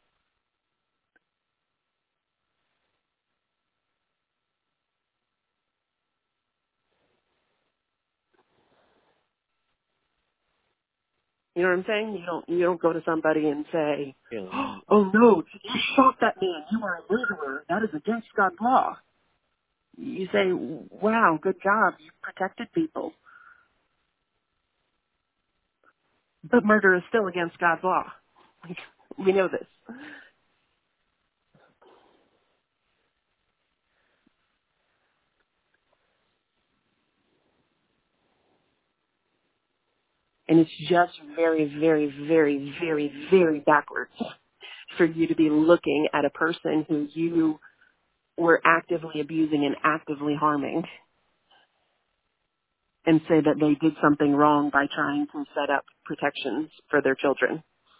You know what I'm saying? You don't go to somebody and say, feeling, "Oh no, you shot that man. You are a murderer. That is against God's law." You say, "Wow, good job. You protected people." But murder is still against God's law. We know this. And it's just very, very, very, very, very backwards for you to be looking at a person who you were actively abusing and actively harming and say that they did something wrong by trying to set up protections for their children.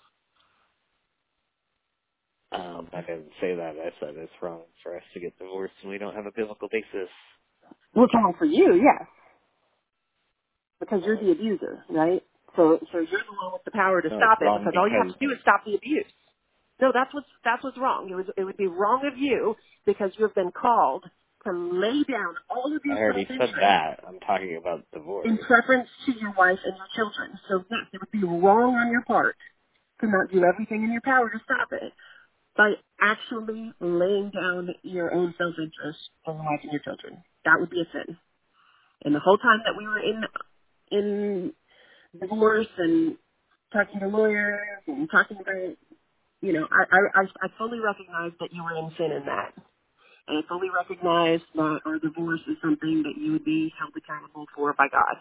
I didn't say that. I said it's wrong for us to get divorced and we don't have a biblical basis. Well, it's wrong for you, yes, because you're Well, the abuser, right? So you're the one with the power to no, it's stop it wrong because all you have because to do is stop the abuse. No, that's what's wrong. It would be wrong of you because you have been called to lay down all of I your already said self-interest that. I'm talking about in divorce. preference to your wife and your children. So yes, it would be wrong on your part to not do everything in your power to stop it by actually laying down your own self-interest for your wife and your children. That would be a sin. And the whole time that we were in divorce and talking to lawyers and talking about, I fully recognize that you were in sin in that. And I fully recognize that our divorce is something that you would be held accountable for by God.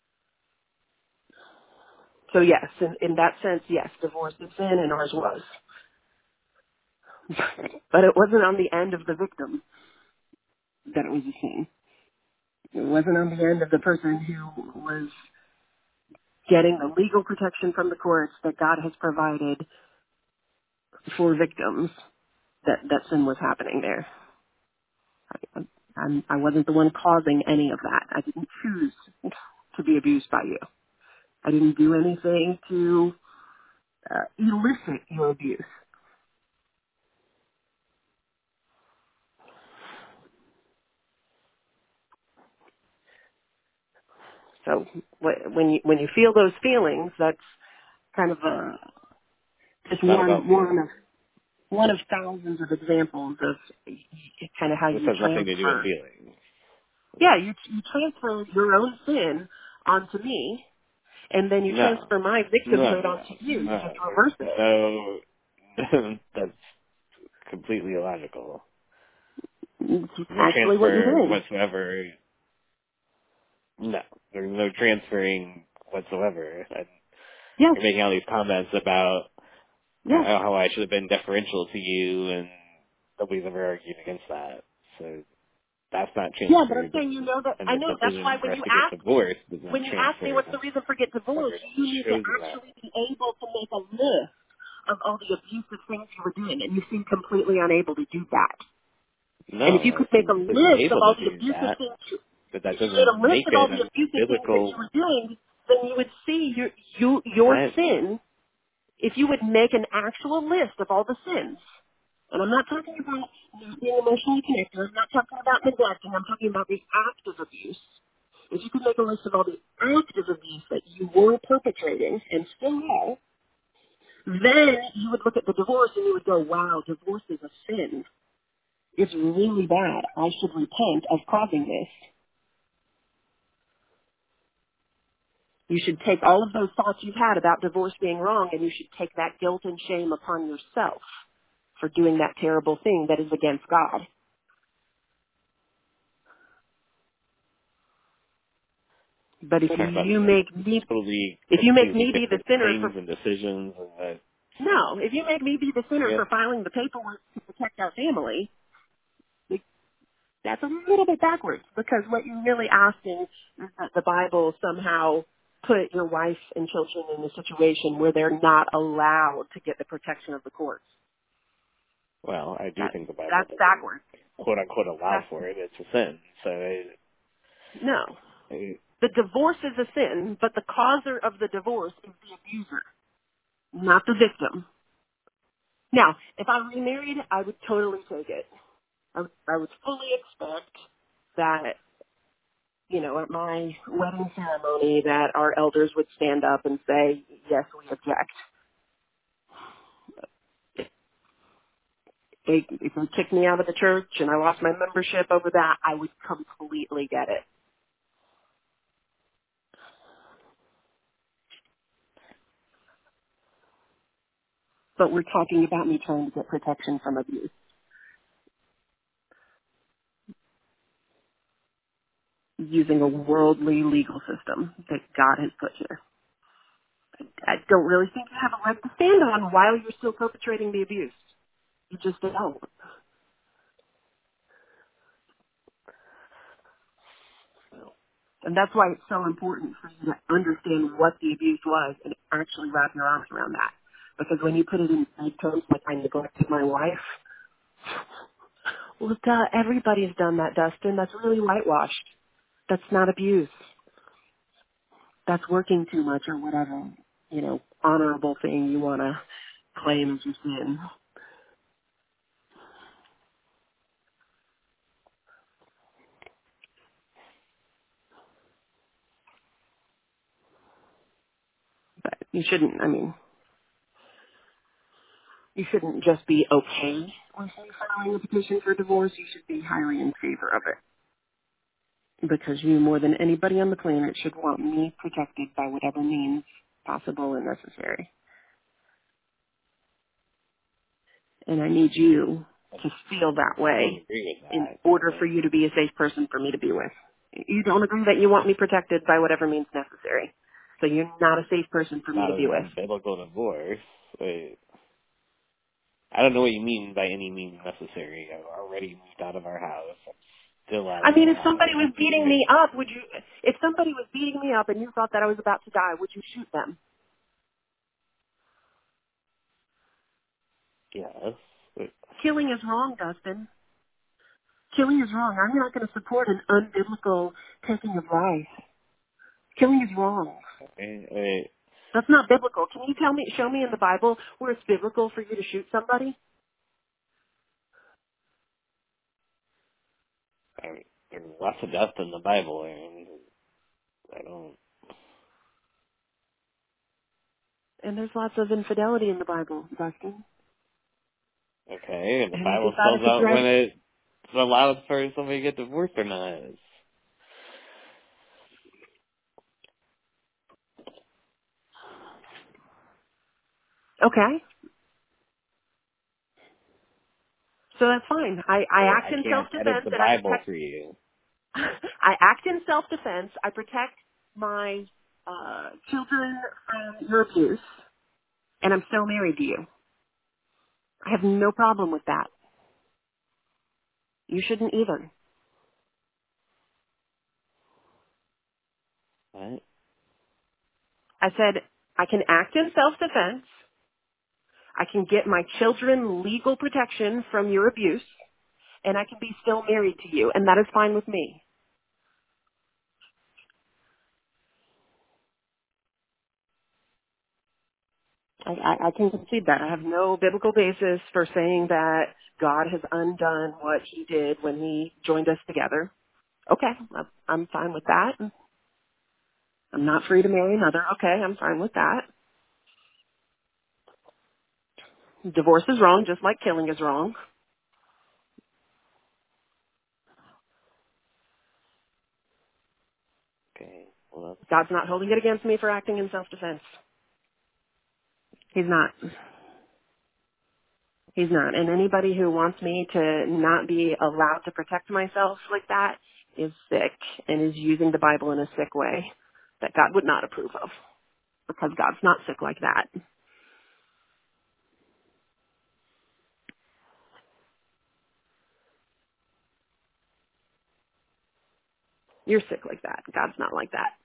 So yes, in that sense, yes, divorce is sin and ours was. But it wasn't on the end of the victim that it was a sin. It wasn't on the end of the person who was getting the legal protection from the courts that God has provided for victims that sin was happening there. I wasn't the one causing any of that. I didn't choose to be abused by you. I didn't do anything to elicit your abuse. So when you feel those feelings, that's kind of a just It's not about warn feelings. of one of thousands of examples of kind of how This you has nothing to do with transfer. feelings. Yeah, you transfer your own sin onto me, and then you No. transfer my No, victimhood no, onto you. You no. just reverse it. No, that's completely illogical. It's No actually what you're transfer doing. whatsoever. No, there's no transferring whatsoever. Yes, You're making all these comments about yes. how I should have been deferential to you, and nobody's ever argued against that. So that's not Yeah, but I'm transferred, saying you know that and I the know that's why decision for us to get divorced is not when you ask me transferred. what's the reason for get Never divorced, you need to chosen that. actually be able to make a list of all the abusive things you were doing, and you seem completely unable to do that. And if No, you I could make seem a completely list of able all to the do abusive that, things, but that if you made doesn't a list make of all it the a abusive things that you biblical were doing, then you would see your event. sin. If you would make an actual list of all the sins, and I'm not talking about not being emotionally connected, I'm not talking about neglecting, I'm talking about the act of abuse. If you could make a list of all the active abuse that you were perpetrating and still are, then you would look at the divorce and you would go, wow, divorce is a sin. It's really bad. I should repent of causing this. You should take all of those thoughts you've had about divorce being wrong and you should take that guilt and shame upon yourself for doing that terrible thing that is against God. But We're talking about totally, if you make completely me be the different sinner for, things and decisions, and no, if you make me be the sinner yeah, for filing the paperwork to protect our family, that's a little bit backwards because what you're really asking is that the Bible somehow put your wife and children in a situation where they're not allowed to get the protection of the courts. well, I do That think the Bible that's doesn't backwards. quote unquote allow That's for it. It's a sin. So no. The divorce is a sin, but the causer of the divorce is the abuser, not the victim. Now, if I remarried, I would totally take it. I would fully expect that, you know, at my wedding ceremony that our elders would stand up and say, yes, we object. If they kicked me out of the church and I lost my membership over that, I would completely get it. But we're talking about me trying to get protection from abuse using a worldly legal system that God has put here. I don't really think you have a leg to stand on while you're still perpetrating the abuse. You just don't. And that's why it's so important for you to understand what the abuse was and actually wrap your arms around that. Because when you put it in vague terms like I neglected my wife, well, duh, everybody's done that, Dustin. That's really whitewashed. That's not abuse. That's working too much or whatever, you know, honorable thing you want to claim as your sin. But you shouldn't, I mean, you shouldn't just be okay with filing a petition for divorce. You should be highly in favor of it. Because you, more than anybody on the planet, should want me protected by whatever means possible and necessary. And I need you to feel that I don't way agree with in that. order for you to be a safe person for me to be with. You don't agree that you want me protected by whatever means necessary. So you're not a safe person for me Not to be with. a biblical divorce. Wait, I don't know what you mean by any means necessary. I've already moved out of our house. I'm still out I of mean, our if house. somebody was beating me up, if somebody was beating me up and you thought that I was about to die, would you shoot them? Yes. But, Killing is wrong, Dustin. Killing is wrong. I'm not going to support an unbiblical taking of life. Killing is wrong. I, That's not biblical. Can you show me in the Bible where it's biblical for you to shoot somebody? there's lots of death in the Bible, and I don't. And there's lots of infidelity in the Bible, Dustin. Okay, and the And I Bible spells decided to out drag. when it's allowed for somebody to get divorced or not. Okay, so that's fine. I So act I in can't edit self-defense the and I Bible protect. for you. I act in self-defense. I protect my children from your abuse, and I'm still married to you. I have no problem with that. You shouldn't either. What? I said I can act in self-defense. I can get my children legal protection from your abuse, and I can be still married to you, and that is fine with me. I can concede that. I have no biblical basis for saying that God has undone what he did when he joined us together. Okay, I'm fine with that. I'm not free to marry another. Okay, I'm fine with that. Divorce is wrong, just like killing is wrong. Okay, well God's not holding it against me for acting in self-defense. He's not. He's not. And anybody who wants me to not be allowed to protect myself like that is sick and is using the Bible in a sick way that God would not approve of, because God's not sick like that. You're sick like that. God's not like that.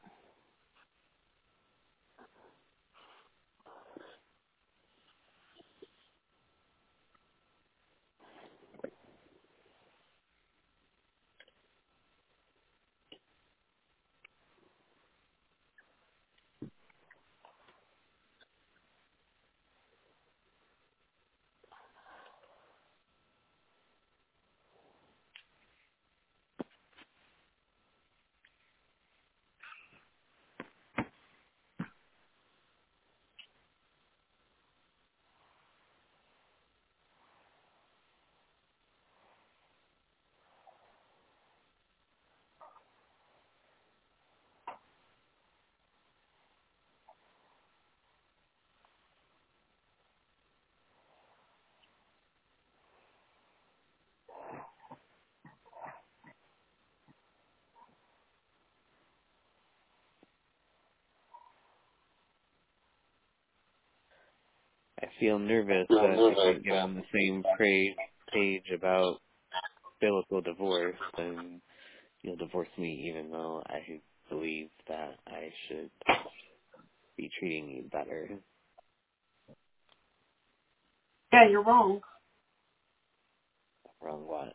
I feel nervous that if we can't get on the same page about biblical divorce, then you'll divorce me even though I believe that I should be treating you better. Yeah, you're wrong. Wrong what?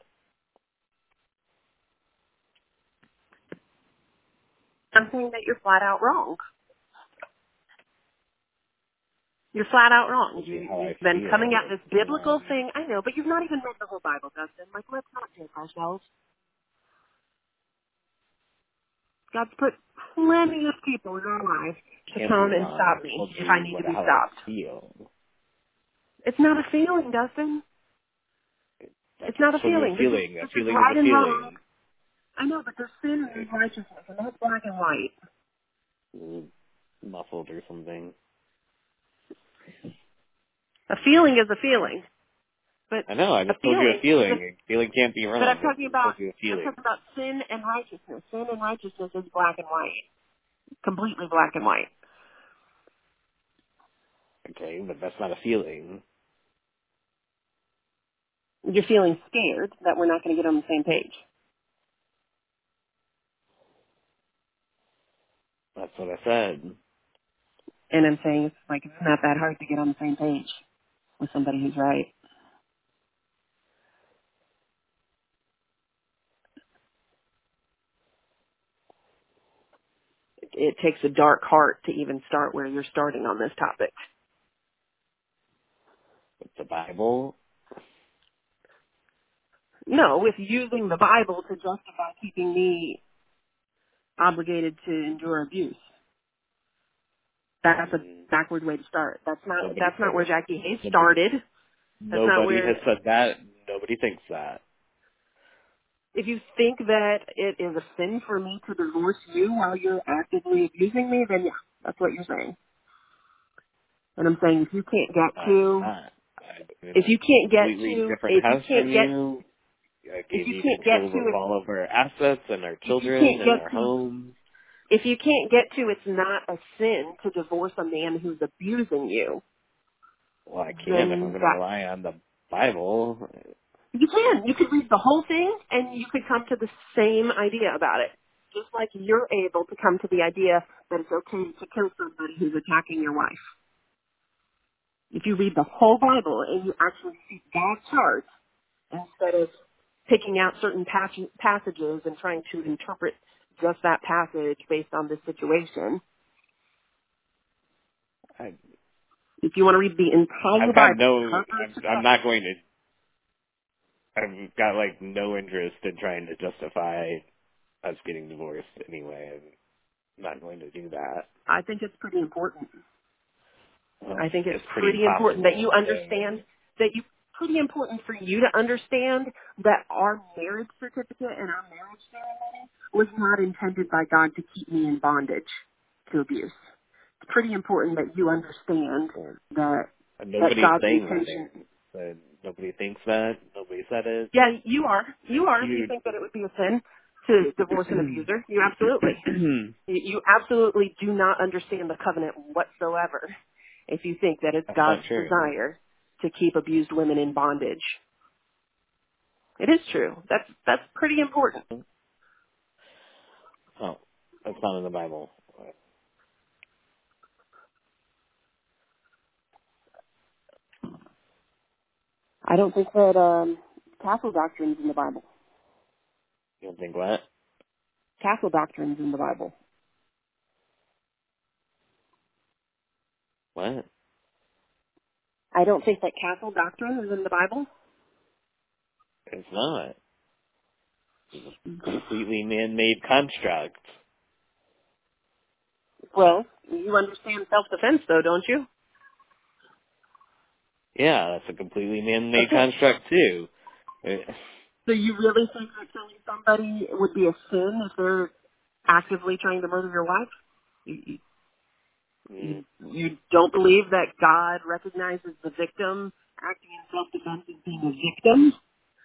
I'm saying that you're flat out wrong. You're flat out wrong. Told you how I You've been coming feel. at What's this biblical wrong? thing. I know, but you've not even read the whole Bible, Dustin. Like, let's not joke ourselves. God's put plenty of people in our lives to Can't be come and wrong. stop I me told if I you need what to be how I stopped. feel. It's not a feeling, Dustin. That's It's not a told you a feeling. feeling. A This is feeling is right a and wrong. feeling. I know, but there's sin and there's righteousness, and that's black and white. Muffled or something. A feeling is a feeling, but I know, I a just told you a feeling is feeling. a, A feeling can't be but wrong. I just told you a I'm feeling. talking about sin and righteousness. Sin and righteousness is black and white, completely black and white. Okay, but that's not a feeling. You're feeling scared that we're not going to get on the same page. That's what I said. And I'm saying it's like it's not that hard to get on the same page with somebody who's right. It takes a dark heart to even start where you're starting on this topic. With the Bible, No, with using the Bible to justify keeping me obligated to endure abuse. That's a mm, backward way to start. That's not nobody that's not where said Jackie Hayes nobody started. That's not Nobody has where, said that. Nobody thinks that. if you think that it is a sin for me to divorce you while you're actively abusing me, then yeah, that's what you're saying. And I'm saying I'm not. I'm in if a you can't get completely to, different house from you. I if gave you you can't get control to of it, all of our assets and our if you children can't and get our to, homes. if you can't get to, it's not a sin to divorce a man who's abusing you, Well, I can if I'm then going to that, rely on the Bible. you can. You could read the whole thing and you could come to the same idea about it. Just like you're able to come to the idea that it's okay to kill somebody who's attacking your wife. If you read the whole Bible and you actually see God's heart instead of picking out certain passages and trying to interpret just that passage based on this situation, I, if you want to read the entire I've got Bible, no. cover to I'm cover, not going to. I've got like no interest in trying to justify us getting divorced anyway. I'm not going to do that. I think it's pretty important. Well, I think it's it's pretty pretty important that impossible. you understand pretty important for you to understand that our marriage certificate and our marriage ceremony was not intended by God to keep me in bondage to abuse. It's pretty important that you understand Well, that nobody's God's saying that, intention. Aaron. Nobody thinks that. Nobody said it. Yeah, you are. You If are. If you you, think that it would be a sin to divorce an abuser, you absolutely. You absolutely do not understand the covenant whatsoever if you think that it's that's not God's true. desire to keep abused women in bondage. It is true. That's pretty important. Oh, that's not in the Bible. I don't think that castle doctrine's in the Bible. You don't think what? Castle doctrine's in the Bible. What? I don't think that castle doctrine is in the Bible. It's not. It's a completely man-made construct. Well, you understand self-defense though, don't you? Yeah, that's a completely man-made Okay. construct too. So you really think that killing somebody would be a sin if they're actively trying to murder your wife? Mm, You don't believe that God recognizes the victim acting in self-defense as being a victim?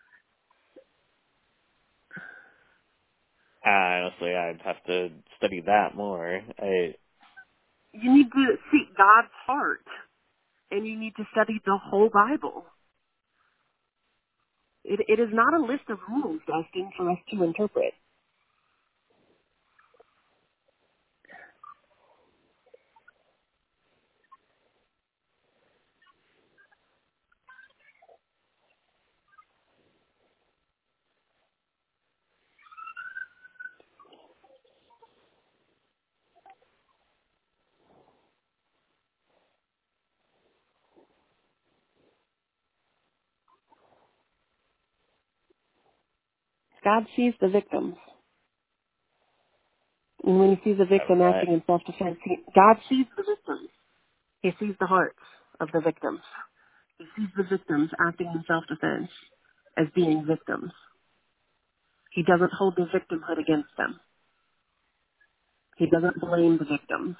honestly, I'd have to study that more. You need to seek God's heart, and you need to study the whole Bible. It is not a list of rules, Dustin, for us to interpret. God sees the victims. And when he sees a victim what? acting in self-defense, God sees the victims. He sees the hearts of the victims. He sees the victims acting in self-defense as being victims. He doesn't hold the victimhood against them. He doesn't blame the victims.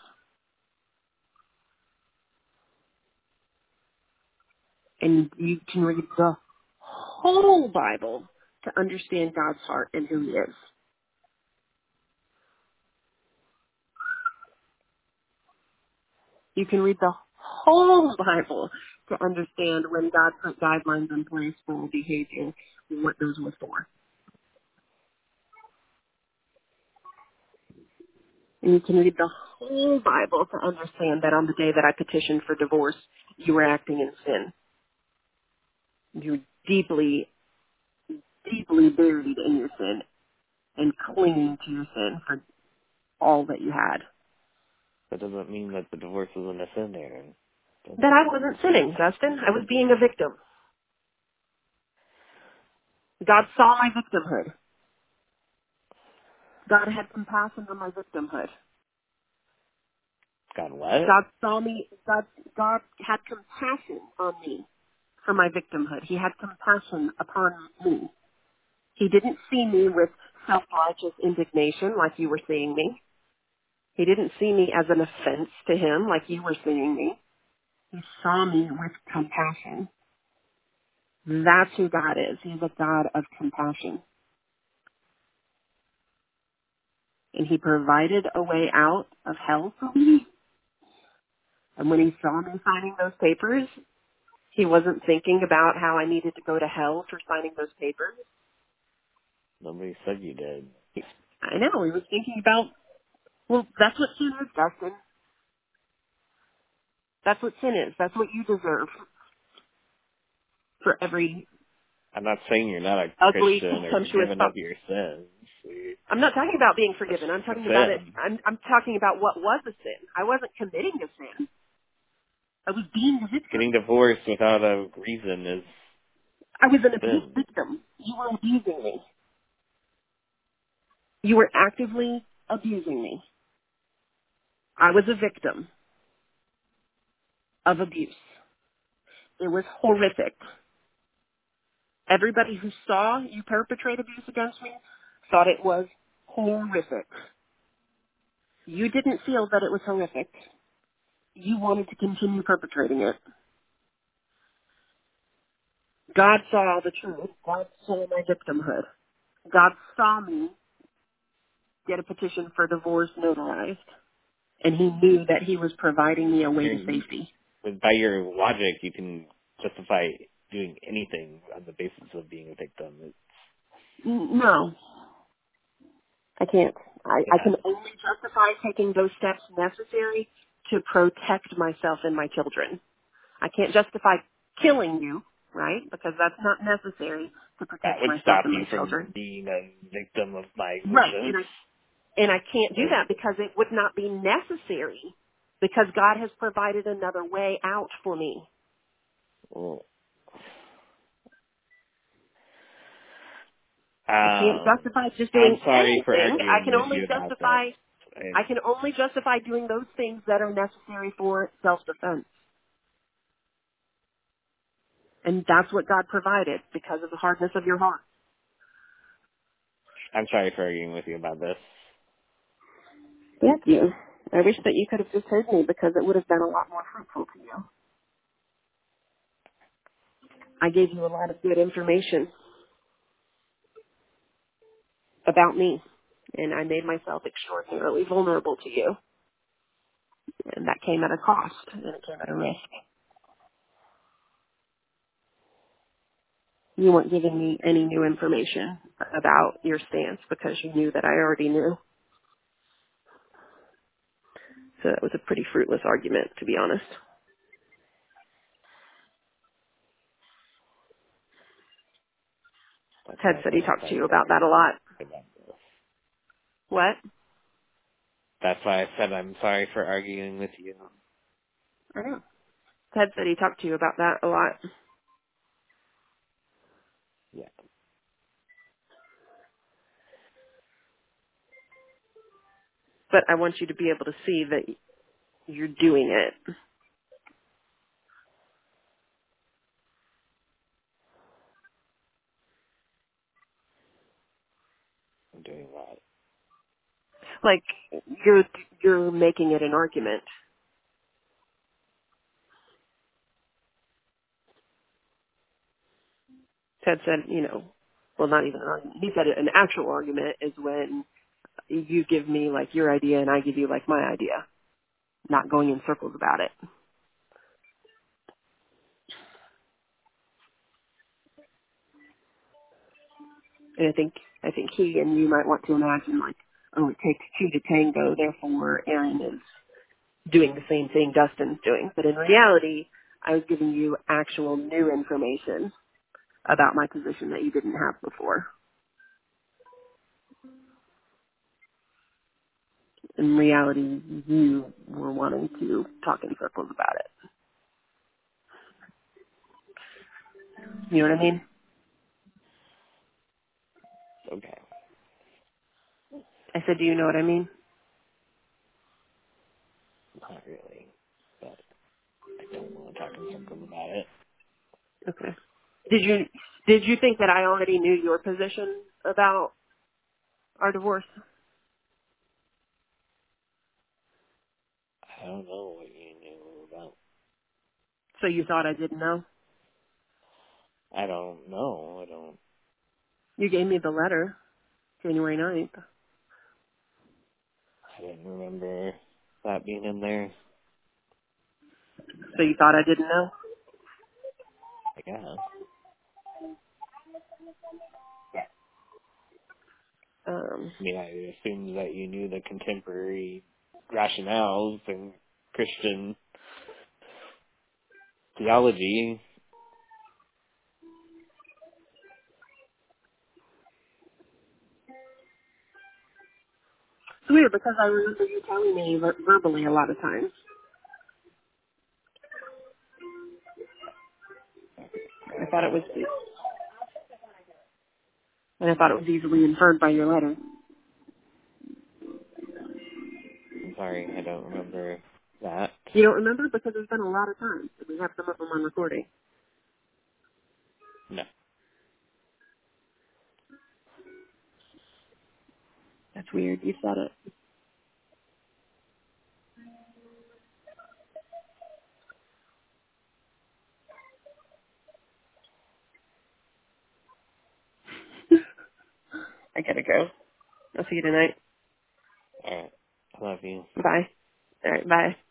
And you can read the whole Bible to understand God's heart and who he is. You can read the whole Bible to understand when God put guidelines in place for behavior and what those were for. And you can read the whole Bible to understand that on the day that I petitioned for divorce, you were acting in sin. You were deeply, deeply buried in your sin and clinging to your sin for all that you had. That doesn't mean that the divorce wasn't a sin, Aaron. That I wasn't sinning, Dustin. I was being a victim. God saw my victimhood. God had compassion on my victimhood. God, what? God saw me. God had compassion on me for my victimhood. He had compassion upon me. He didn't see me with self-righteous indignation like you were seeing me. He didn't see me as an offense to him like you were seeing me. He saw me with compassion. That's who God is. He's a God of compassion. And he provided a way out of hell for me. And when he saw me signing those papers, he wasn't thinking about how I needed to go to hell for signing those papers. Nobody said you did. I know. He was thinking about, well, that's what sin is, Dustin. That's what sin is. That's what you deserve for every I'm not saying you're not a ugly, Christian or contemptuous forgiven thought. of your sins. I'm not talking about being That's forgiven. I'm just a talking about it. sin. I'm talking about what was a sin. I wasn't committing a sin. I was being a Getting victim. divorced without a reason is I was an abuse sin. victim. You were abusing me. You were actively abusing me. I was a victim of abuse. It was horrific. Everybody who saw you perpetrate abuse against me thought it was horrific. You didn't feel that it was horrific. You wanted to continue perpetrating it. God saw the truth. God saw my victimhood. God saw me get a petition for divorce notarized, and he knew that he was providing me a way to safety. By your logic, you can justify doing anything on the basis of being a victim. No, I can't. I Yeah. can only justify taking those steps necessary to protect myself and my children. I can't justify killing you, right? Because that's not necessary to That protect would myself stop and you my from children. being a victim of my Right. existence. And I can't do So, that because it would not be necessary because God has provided another way out for me. well, I can't justify just I'm doing sorry for anything. I arguing can with only you about this. justify I can only justify doing those things that are necessary for self-defense. And that's what God provided because of the hardness of your heart. I'm sorry for arguing with you about this. Thank you. I wish that you could have just heard me because it would have been a lot more fruitful to you. I gave you a lot of good information about me, and I made myself extraordinarily vulnerable to you. And that came at a cost, and it came at a risk. You weren't giving me any new information about your stance because you knew that I already knew. So that was a pretty fruitless argument, to be honest. That's Ted why I said said he I'm talked to sorry you for about that a arguing lot. about this. What? That's why I said I'm sorry for arguing with you. I know. Ted said he talked to you about that a lot. Yeah. But I want you to be able to see that you're doing it. I'm doing that. Like, you're making it an argument. Ted said, well, not even an argument. He said an actual argument is when you give me, like, your idea and I give you, like, my idea. Not going in circles about it. And I think he and you might want to imagine, like, oh, it takes two to tango, therefore Aaron is doing the same thing Dustin's doing. But in reality, I was giving you actual new information about my position that you didn't have before. In reality, you were wanting to talk in circles about it. You know what I mean? Okay. I said, do you know what I mean? Not really. But I don't want to talk in circles about it. Okay. Did you think that I already knew your position about our divorce? I don't know what you knew about. So you thought I didn't know? I don't know. I don't. You gave me the letter, January 9th. I didn't remember that being in there. So you thought I didn't know? I guess. I mean, I assumed that you knew the contemporary rationales and Christian theology. It's weird because I remember you telling me verbally a lot of times. I thought it was, and I thought it was easily inferred by your letter. I'm sorry, I don't remember that. You don't remember because there's been a lot of times. We have some of them on recording. No. That's weird. You said it. I gotta go. I'll see you tonight. Alright. I love you. Bye. All right. Bye.